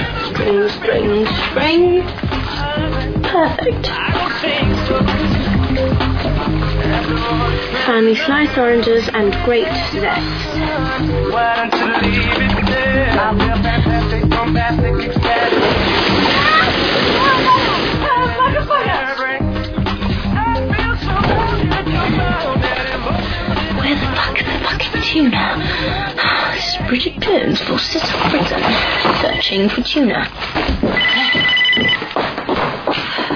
Perfect. Finely sliced oranges and great zest. Why don't you leave it there? I feel fantastic, bombastic, ecstatic. Where the fuck is the fucking tuna? This is Bridget Jones for Sit Up Britain, searching for tuna.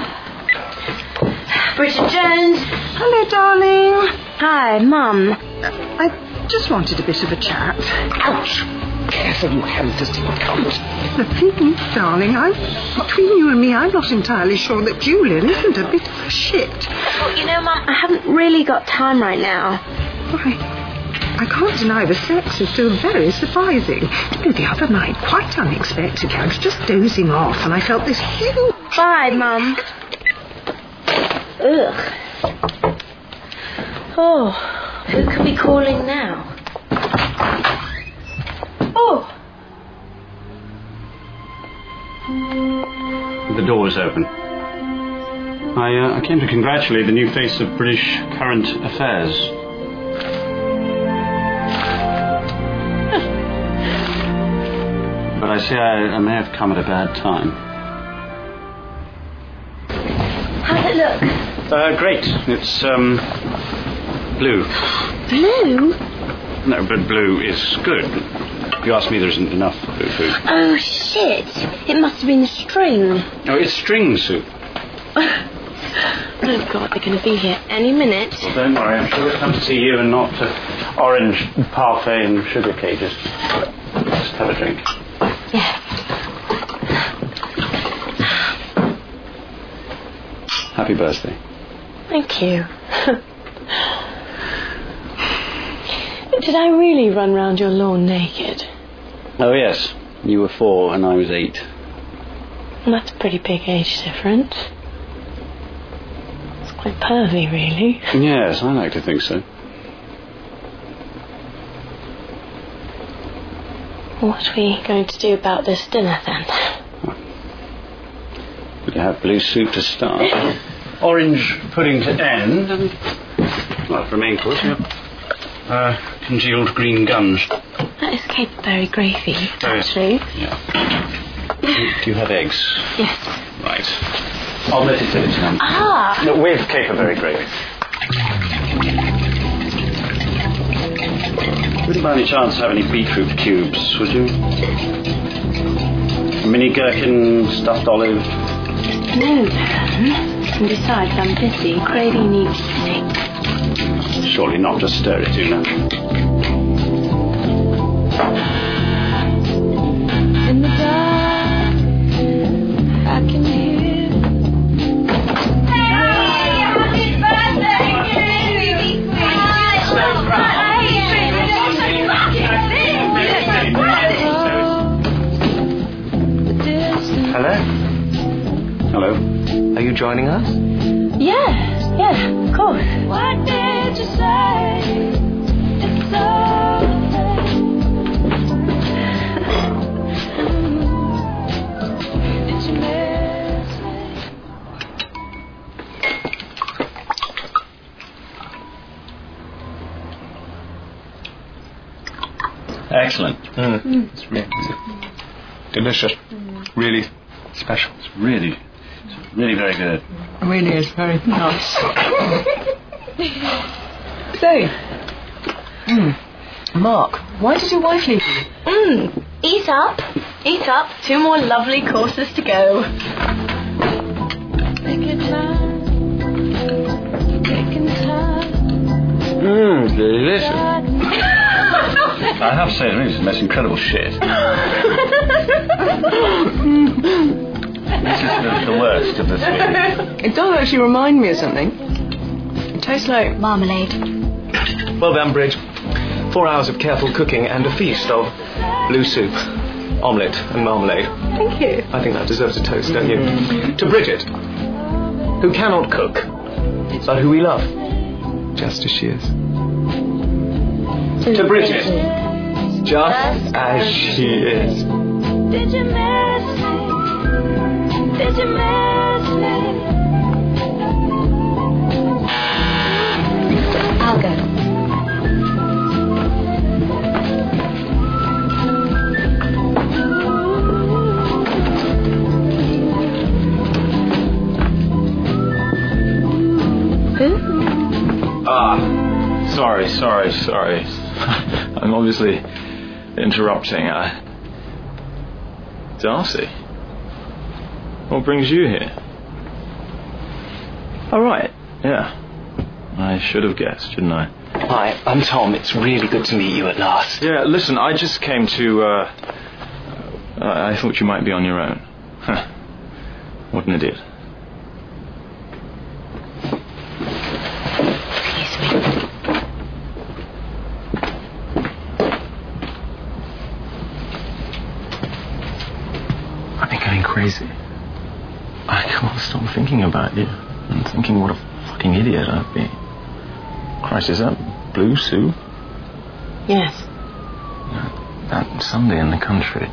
Bridget Jones. Hello, darling. Hi, Mum. I just wanted a bit of a chat. Ouch! Careful, you ham-fisted cunt. The thing is, darling, between you and me, I'm not entirely sure that Julian isn't a bit of a shit. Well, you know, Mum, I haven't really got time right now. Why, I can't deny the sex is still very surprising. You know, the other night, quite unexpectedly, I was just dozing off and I felt this huge... Bye, Mum. Ugh. Oh, who could be calling now? Oh! The door was open. I came to congratulate the new face of British current affairs. But I see I may have come at a bad time. How's it look? Great. It's, blue. Blue? No, but blue is good. If you ask me, there isn't enough blue food. Oh, shit. It must have been the string. Oh, it's string soup. Oh, God, they're going to be here any minute. Well, don't worry, I'm sure they'll come to see you and not orange parfait and sugar cages. Just have a drink. Yes. Happy birthday. Thank you. Did I really run round your lawn naked? Oh, yes. You were 4 and I was 8. That's a pretty big age difference. It's quite pervy, really. Yes, I like to think so. What are we going to do about this dinner, then? We'll have blue soup to start, orange pudding to end, and, well, for main course, we have congealed green guns. That is caperberry gravy, actually. Yeah. Do you have eggs? Yes. Right. Omelette is it. Ah! No, with caperberry gravy. Wouldn't by any chance have any beetroot cubes, would you? A mini gherkin, stuffed olive. No, Dan. And besides, I'm busy. Gravy needs to stick. Surely not, just stir it, you know. In the dark, I can hear. Hello? Hello. Are you joining us? Yeah, of course. What did you say? It's Did you miss me? Excellent. It's really delicious. Really special. It's really very good. It really is very nice. So, Mark, why did your wife leave you? Eat up. 2 more lovely courses to go. Delicious. I have to say, it's the most incredible shit. This is the worst of the 3. It does actually remind me of something. It tastes like marmalade. Well done, Bridge. 4 hours of careful cooking and a feast of blue soup, omelette and marmalade. Thank you. I think that deserves a toast, don't you? To Bridget, who cannot cook, but who we love, just as she is. To Bridget, just as she is. Did you miss me? Did you miss me? I'll go. Who? Sorry. I'm obviously interrupting. Darcy? What brings you here? Oh, right. Yeah. I should have guessed, shouldn't I? Hi, I'm Tom. It's really good to meet you at last. Yeah, listen, I just came to, I thought you might be on your own. Huh. What an idiot. I've been going crazy. I can't stop thinking about you and thinking what a fucking idiot I've been. Christ, is that Blue Sue? Yes. That Sunday in the country.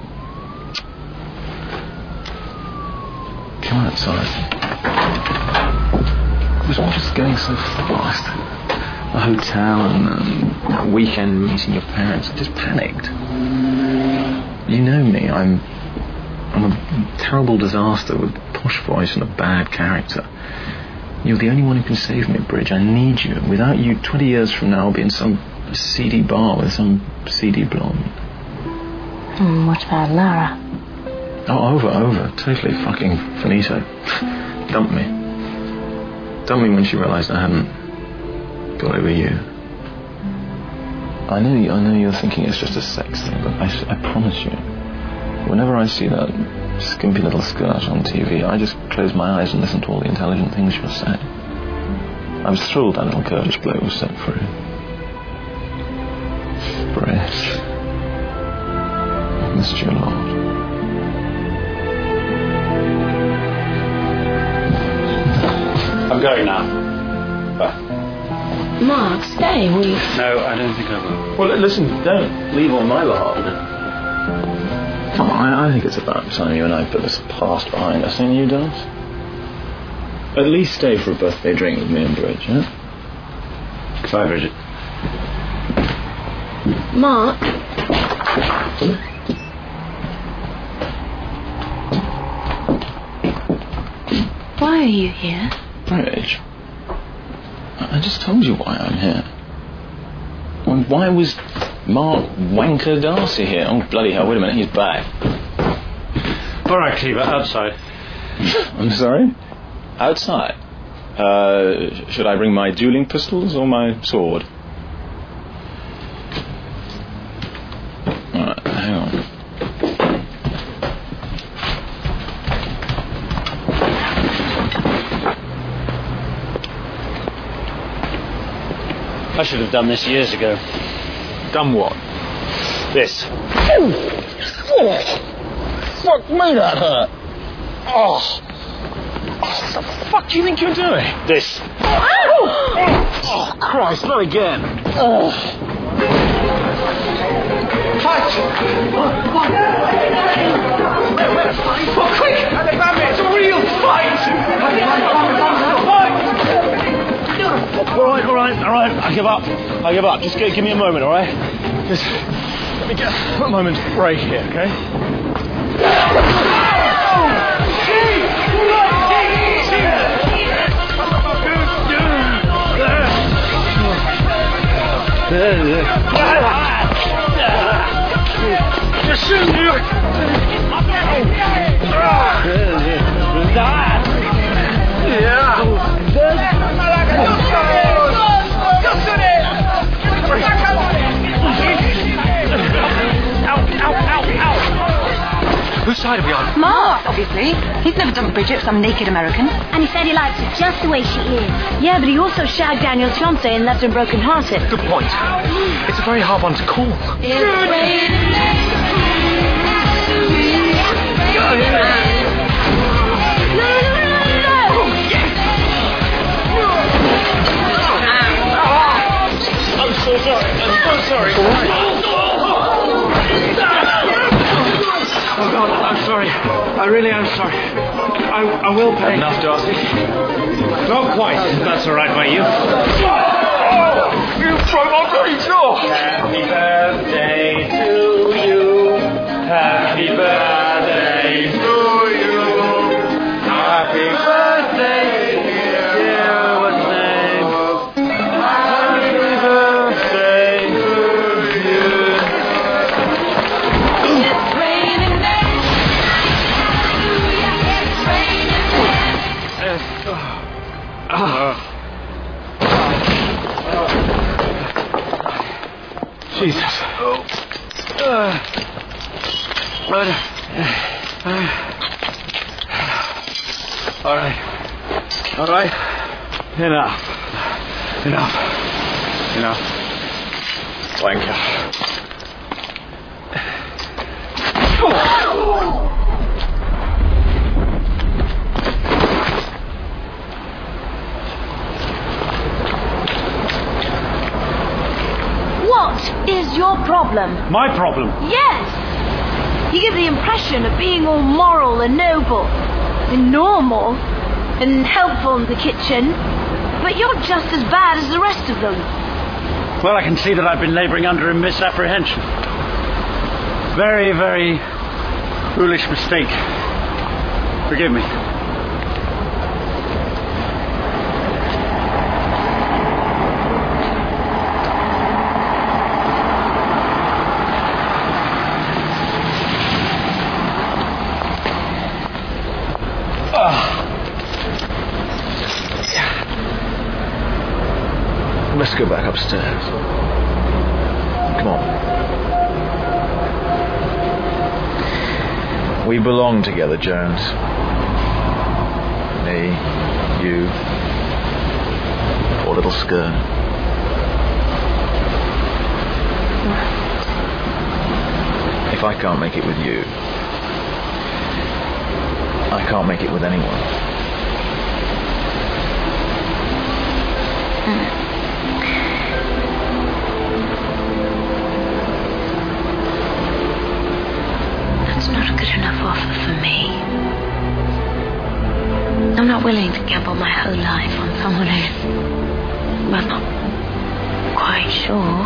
Come outside. It was all just going so fast. A hotel and a weekend meeting your parents. I just panicked. You know me, I'm a terrible disaster with a posh voice and a bad character. You're the only one who can save me, Bridge. I need you. Without you, 20 years from now, I'll be in some seedy bar with some seedy blonde. What about Lara? Oh, over. Totally fucking finito. Dumped me. Dumped me when she realised I hadn't got over you. I know you're thinking it's just a sex thing, but I promise you, whenever I see that skimpy little skirt on TV, I just close my eyes and listen to all the intelligent things she'll say. I was thrilled that little Kurdish bloke was set free. Bridge, I've missed you a lot. I'm going now. Bye. Mark, stay, will you? No, I don't think I will. Well, listen, don't leave on my behalf. Come on, I think it's about time you and I put this past behind us, ain't you, Dance? At least stay for a birthday drink with me and Bridge, huh? Bye, Bridget. Mark? Why are you here? Bridge, I just told you why I'm here. Well, why was Mark Wanker Darcy here? Oh, bloody hell, wait a minute, he's back. All right, Cleaver, outside. I'm sorry? Outside? Should I bring my dueling pistols or my sword? Alright, hang on. I should have done this years ago. Done what? This. Fuck me, that hurt. Oh. What the fuck do you think you're doing? This. Oh, Christ, not again. Oh. Fight! Oh, quick! It's a real fight! All right. I give up. Just give me a moment, all right? Just let me get a moment's break here, okay? Whose side are we on? Mark, obviously. He's never dumped Bridget, some naked American. And he said he likes her just the way she is. Yeah, but he also shagged Daniel's fiancée and left her broken-hearted. Good point. It's a very hard one to call. I'm so sorry. Oh, God, I'm sorry. I really am sorry. I will pay. Enough, Darcy? Not quite. That's all right by you. Oh, you broke my bloody jaw. Happy birthday to you. Happy birthday to you. Happy birthday, dear. What's the name? Happy birthday to you. Jesus. All right. All right. Enough. Wanker. What is your problem? My problem? Yes! You give the impression of being all moral and noble, and normal, and helpful in the kitchen, but you're just as bad as the rest of them. Well, I can see that I've been labouring under a misapprehension. Very, very foolish mistake. Forgive me. Let's go back upstairs. Come on. We belong together, Jones. Me, you, poor little Skirn. If I can't make it with you, I can't make it with anyone. Not a good enough offer for me. I'm not willing to gamble my whole life on someone who, well, not quite sure.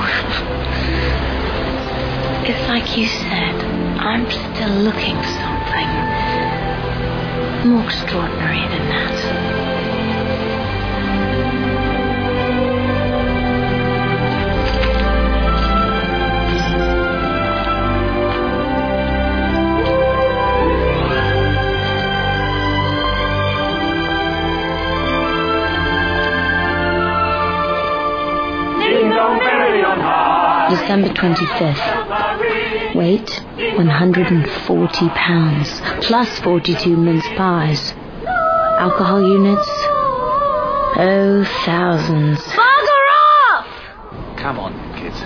It's like you said, I'm still looking for something more extraordinary than that. December 25th. Weight, 140 pounds, plus 42 mince pies. Alcohol units, oh, thousands. Bugger off! Come on, kids.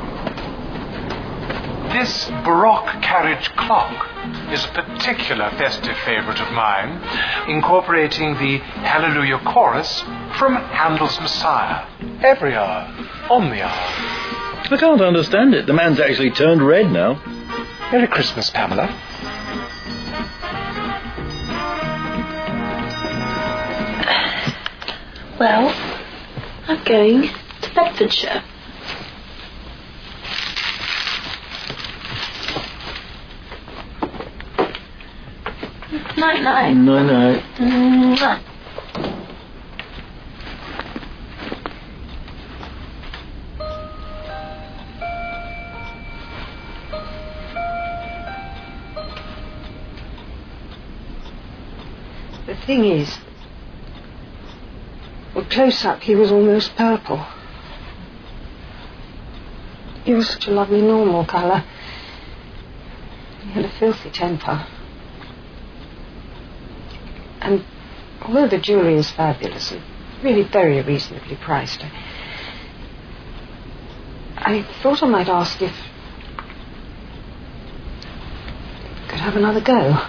This baroque carriage clock is a particular festive favourite of mine, incorporating the Hallelujah chorus from Handel's Messiah. Every hour, on the hour. I can't understand it. The man's actually turned red now. Merry Christmas, Pamela. Well, I'm going to Bedfordshire. Night-night. Night-night. Mwah. The thing is, well, close up he was almost purple. He was such a lovely normal colour. He had a filthy temper. And although the jewellery is fabulous and really very reasonably priced, I thought I might ask if I could have another go.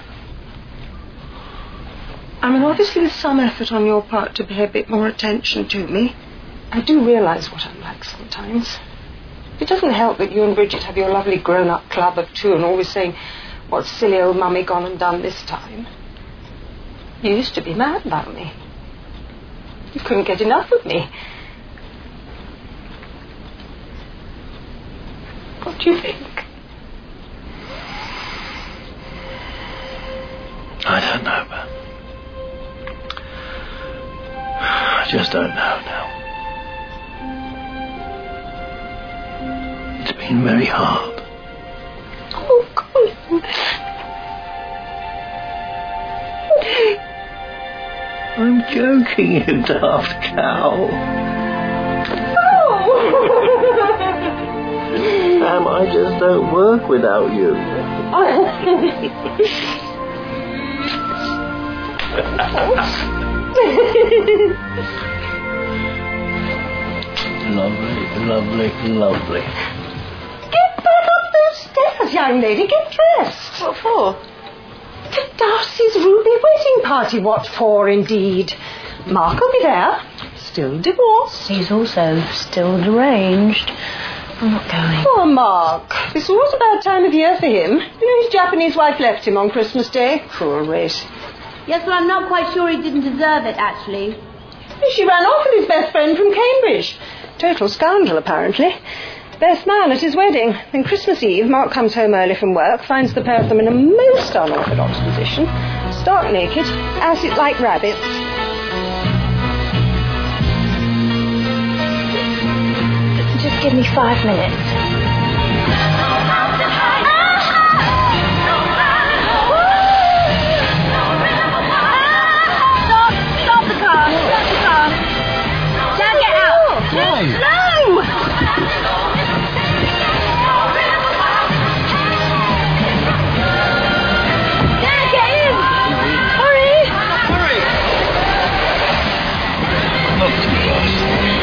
I mean, obviously with some effort on your part to pay a bit more attention to me. I do realise what I'm like sometimes. It doesn't help that you and Bridget have your lovely grown-up club of two and always saying, what's silly old mummy gone and done this time? You used to be mad about me. You couldn't get enough of me. What do you think? I don't know, but I just don't know now. It's been very hard. Oh, Colin. I'm joking, you daft cow. Oh! I just don't work without you. Lovely, lovely, lovely. Get back up those stairs, young lady. Get dressed. What for? To Darcy's ruby wedding party. What for, indeed? Mark will be there. Still divorced. He's also still deranged. I'm not going. Poor Mark. This was a bad time of year for him. You know, his Japanese wife left him on Christmas Day. Cruel race. Yes, well, I'm not quite sure he didn't deserve it, actually. She ran off with his best friend from Cambridge. Total scoundrel, apparently. Best man at his wedding. Then Christmas Eve, Mark comes home early from work, finds the pair of them in a most unorthodox position, stark naked, at it like rabbits. Just give me 5 minutes. Stop the car! Stop the car! Dad, get out! No! Dad, get in! Hurry! Hurry! Not too fast.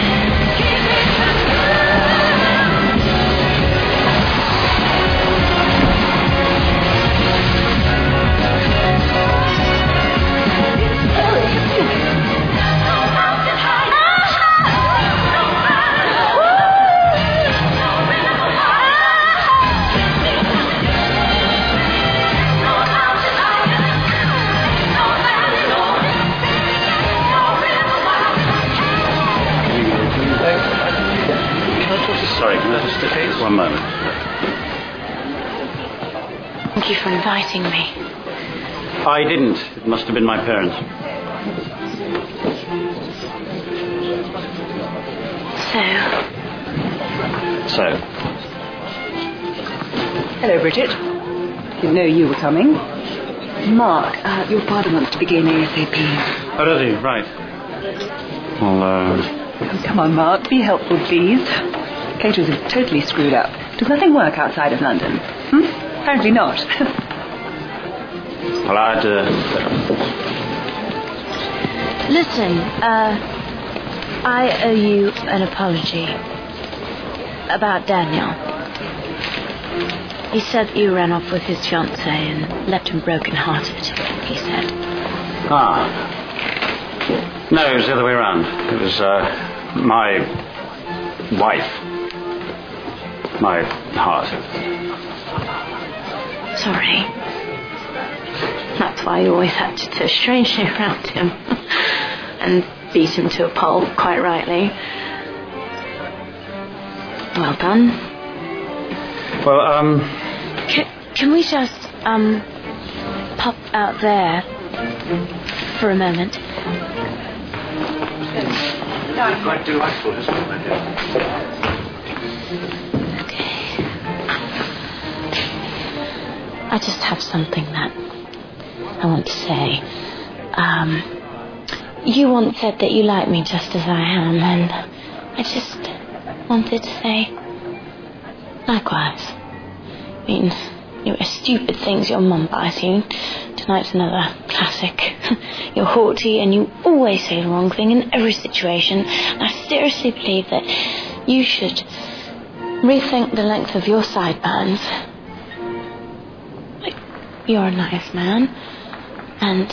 Sorry, can I just take 1 moment? Thank you for inviting me. I didn't. It must have been my parents. So? Hello, Bridget. Didn't know you were coming. Mark, your father wants to begin ASAP. Oh, does he? Right. Well, Oh, come on, Mark. Be helpful, please. Caterers are totally screwed up. Does nothing work outside of London? Apparently not. Well, I'd... Listen, I owe you an apology about Daniel. He said that you ran off with his fiancée and left him broken-hearted, he said. Ah. No, it was the other way around. It was, my wife. My heart. Sorry. That's why you always acted so strangely around him. And beat him to a pulp, quite rightly. Well done. Well, Can we just, pop out there for a moment? Quite delightful, isn't it, my dear? I just have something that I want to say. You once said that you like me just as I am, and I just wanted to say likewise. I mean, there are stupid things your mum buys you. Tonight's another classic. You're haughty and you always say the wrong thing in every situation. And I seriously believe that you should rethink the length of your sideburns. Like, you're a nice man, and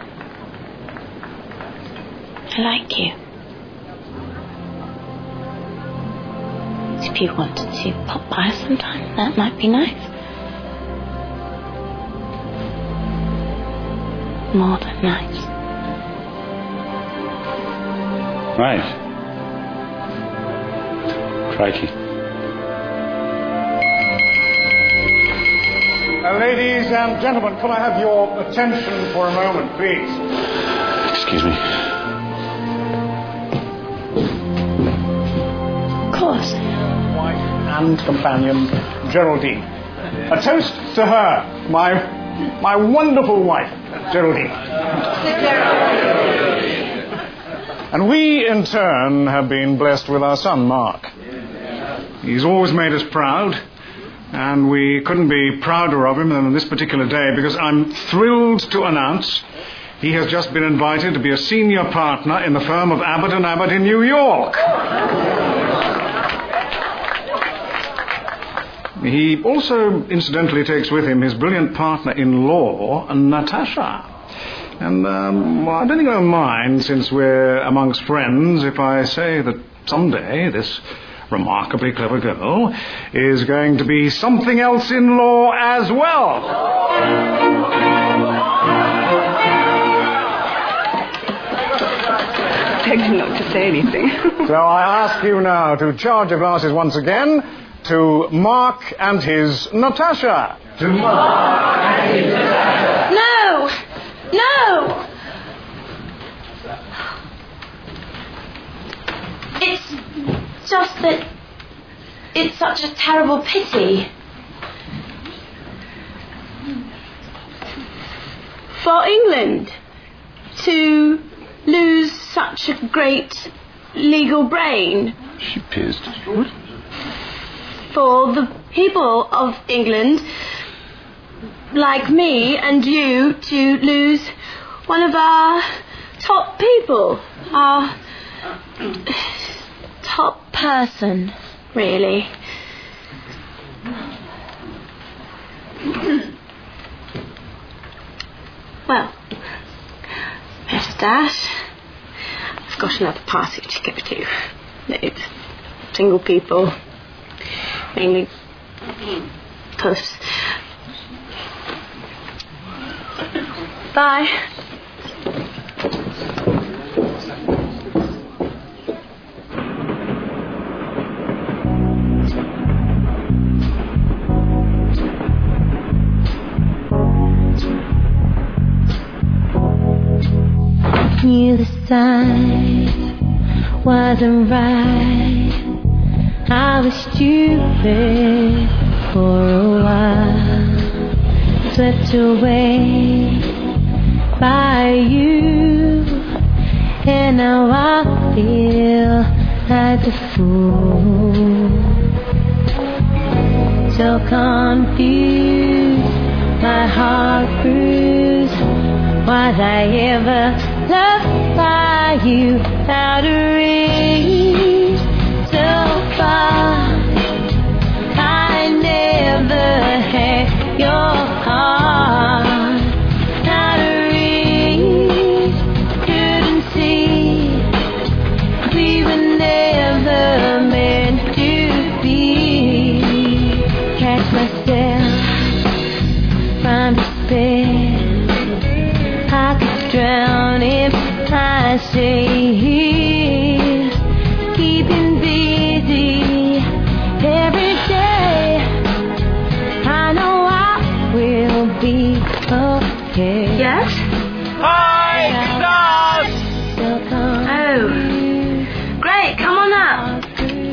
I like you. If you wanted to pop by sometime, that might be nice. More than nice. right. Crikey. Ladies and gentlemen, could I have your attention for a moment, please? Excuse me. Of course. Wife and companion, Geraldine. A toast to her, my wonderful wife, Geraldine. And we, in turn, have been blessed with our son, Mark. He's always made us proud, And we couldn't be prouder of him than on this particular day, because I'm thrilled to announce he has just been invited to be a senior partner in the firm of Abbott & Abbott in New York. He also, incidentally, takes with him his brilliant partner in law, Natasha. And I don't think I'll mind, since we're amongst friends, if I say that someday this remarkably clever girl is going to be something else in law as well. Begged him not to say anything. So I ask you now to charge your glasses once again to Mark and his Natasha. To Mark and his Natasha. No! No! It's just that it's such a terrible pity. For England to lose such a great legal brain. She pissed. For the people of England, like me and you, to lose one of our top people, our top person, really. Well, there's that. I've got another party to go to. It's single people, mainly puffs. Bye. Knew the sign wasn't right. I was stupid for a while, swept away by you, and now I feel like a fool, so confused, my heart bruised. Was I ever loved by you out of reach? So far, I never had your heart. Out of reach, couldn't see we were never meant to be. Catch myself from despair. I could drown if I stay here, keeping busy every day. I know I will be okay. Yes? Hi, class! Oh. Great, come on up.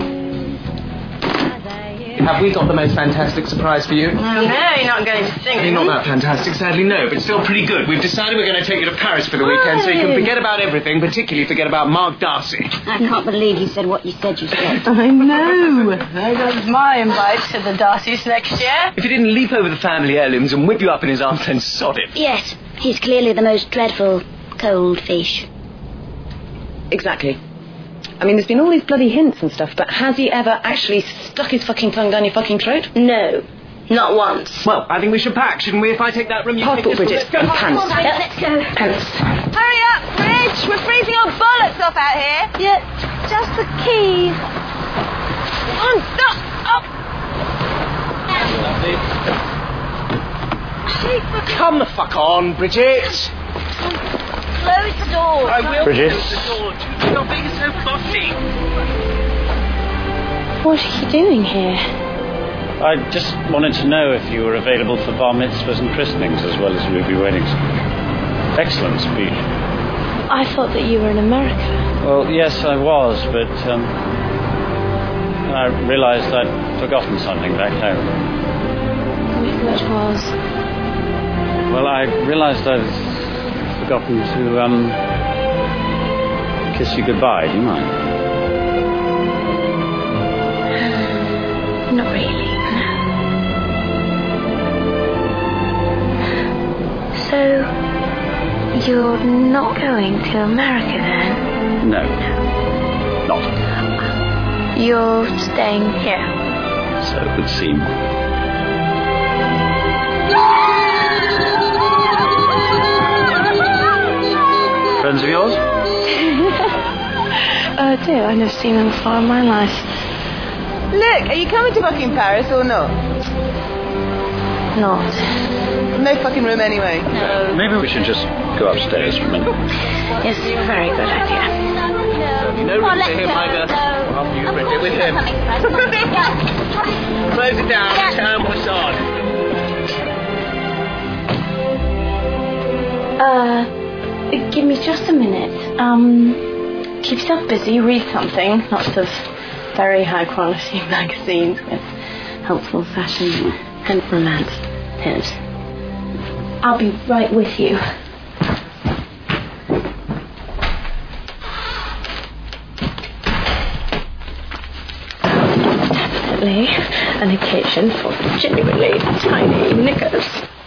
Have we got the most fantastic surprise for you? No, you're not going to sing. I mean, not that fantastic, sadly, no, but still pretty good. We've decided we're going to take you to Paris for the weekend so you can forget about everything, particularly forget about Mark Darcy. I can't believe you said what you said you said. I know. That was my invite to the Darcys next year. If he didn't leap over the family heirlooms and whip you up in his arms, then sod it. Yes, he's clearly the most dreadful cold fish. Exactly. I mean, there's been all these bloody hints and stuff, but has he ever actually stuck his fucking tongue down your fucking throat? No, not once. Well, I think we should pack, shouldn't we? If I take that room, you take Passport, this Bridget, room. and pants. Let's go. Pants. Hurry up, Bridge! We're freezing our bollocks off out here. Yeah, just the key. Come on, stop! Oh. Come the fuck on, Bridget! Close the door. I will Bridget. close the door. Stop being so bossy. What are you doing here? I just wanted to know if you were available for bar mitzvahs and christenings as well as ruby weddings. Excellent speech. I thought that you were in America. Well, yes, I was, but I realised I'd forgotten something back home. What was? Well, I realised I'd forgotten to kiss you goodbye. Do you mind? Not really, no. You're not going to America then? No. Not. You're staying here? So it would seem. Friends of yours? Dear, I've never seen them before in my life. Look, are you coming to fucking Paris or not? Not. No fucking room anyway. No. Maybe we should just go upstairs for a minute. Yes, very good idea. No room for him either. After you Bridget with him. Close it down. Turn what's on. Give me just a minute. Keep yourself busy, read something. Lots of very high quality magazines with helpful fashion and romance tips. I'll be right with you. Definitely an occasion for genuinely tiny knickers.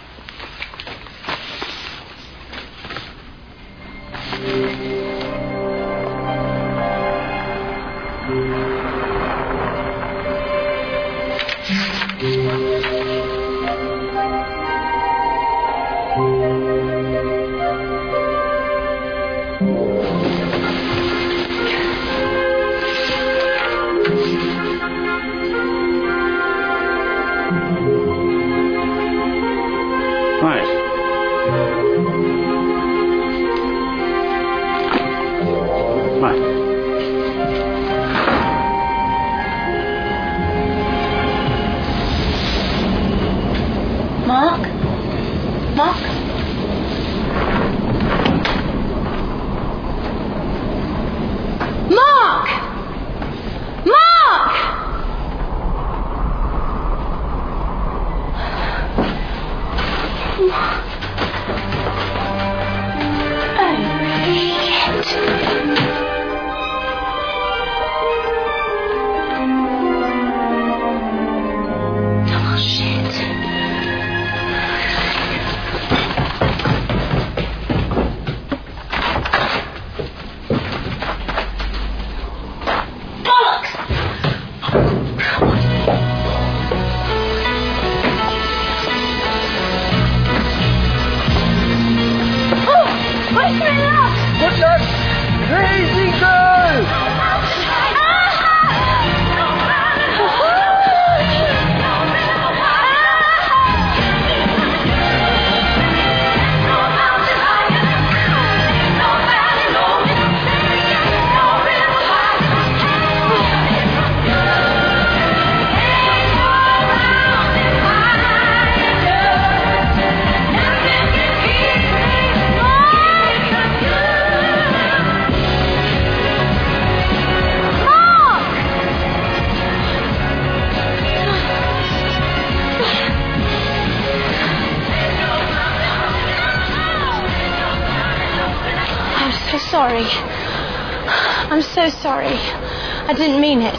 I'm so sorry. I didn't mean it.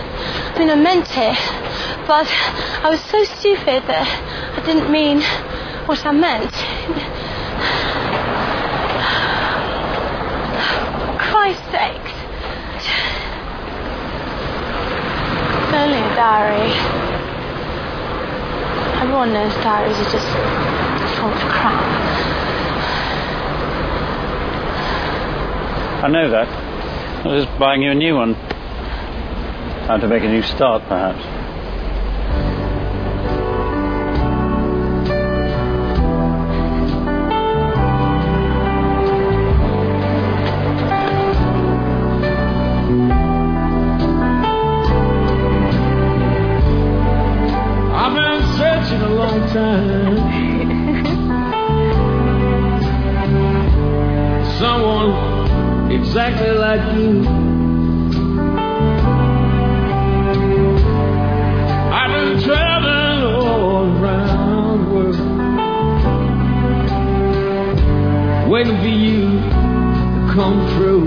I mean, I meant it. But I was so stupid that I didn't mean what I meant. For Christ's sakes. It's only a diary. Everyone knows diaries are just full of crap. I know that. I was just buying you a new one. Time to make a new start, perhaps. I've been searching a long time. Someone exactly like you. I've been traveling all around the world, waiting for you to come through.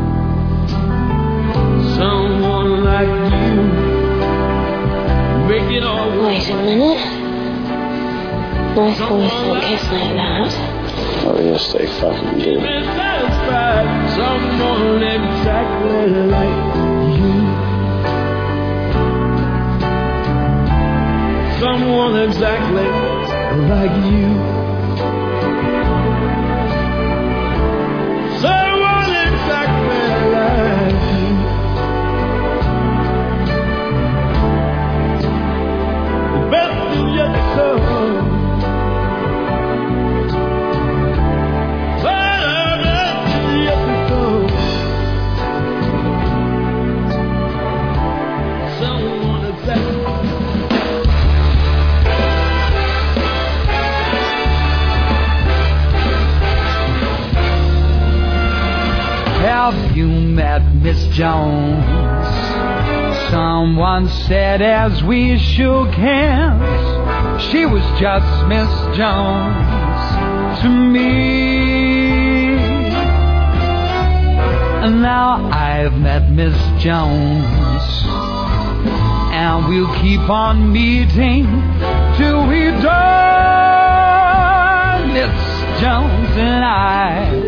Someone like you, make it all. Wait a minute. Nice voice don't kiss like that. Oh, yes, they fucking do. Someone exactly like you. Someone exactly like you. Someone exactly like you. The best is yet to come. Have you met Miss Jones? Someone said as we shook hands, she was just Miss Jones to me. And now I've met Miss Jones, and we'll keep on meeting till we're done, Miss Jones and I.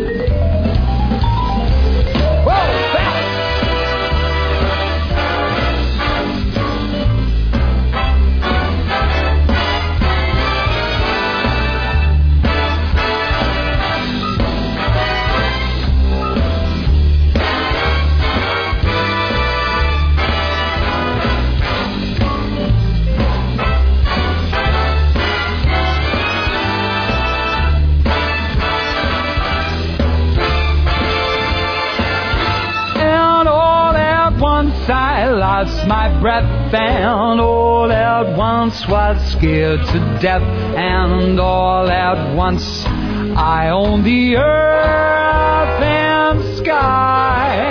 I lost my breath, and all at once was scared to death, and all at once I owned the earth and sky.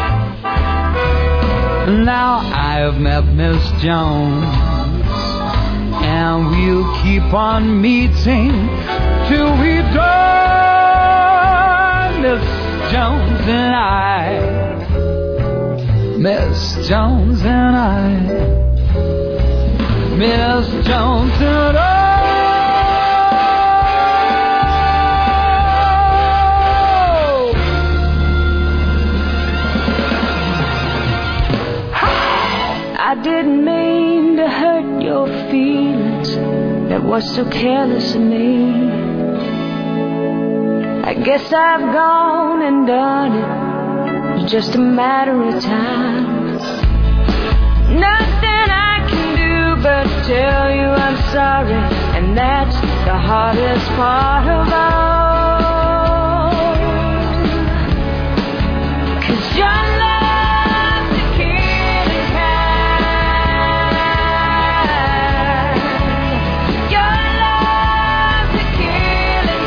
Now I've met Miss Jones, and we'll keep on meeting till we're done, Miss Jones and I. Miss Jones and I, Miss Jones and I didn't mean to hurt your feelings. That was so careless of me. I guess I've gone and done it. It's just a matter of time. Nothing I can do but tell you I'm sorry, and that's the hardest part of all. 'Cause your love's a killing kind. Your love's a killing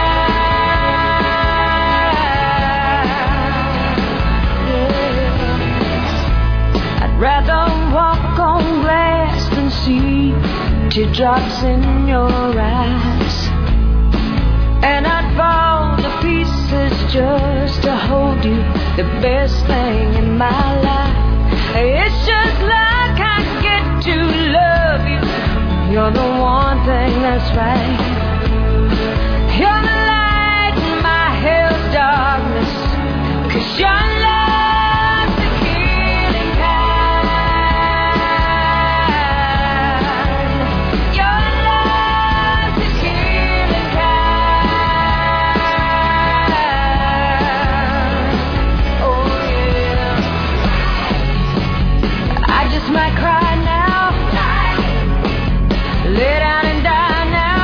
kind. I'd rather walk on glass than see teardrops in your eyes, and I'd fall to pieces just to hold you, the best thing in my life. It's just like I get to love you. You're the one thing that's right. You're the light in my hell's darkness. 'Cause your love's a killing kind. Your love's a killing kind. Oh yeah. I just might cry now, lay down and die now.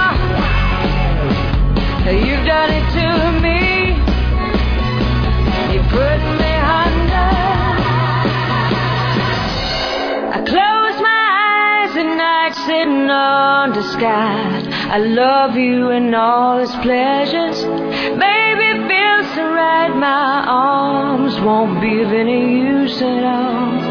You've done it to me. You put me under. I close my eyes at night, sitting under skies. I love you and all its pleasures. Baby, it feels so right. My arms won't be of any use at all.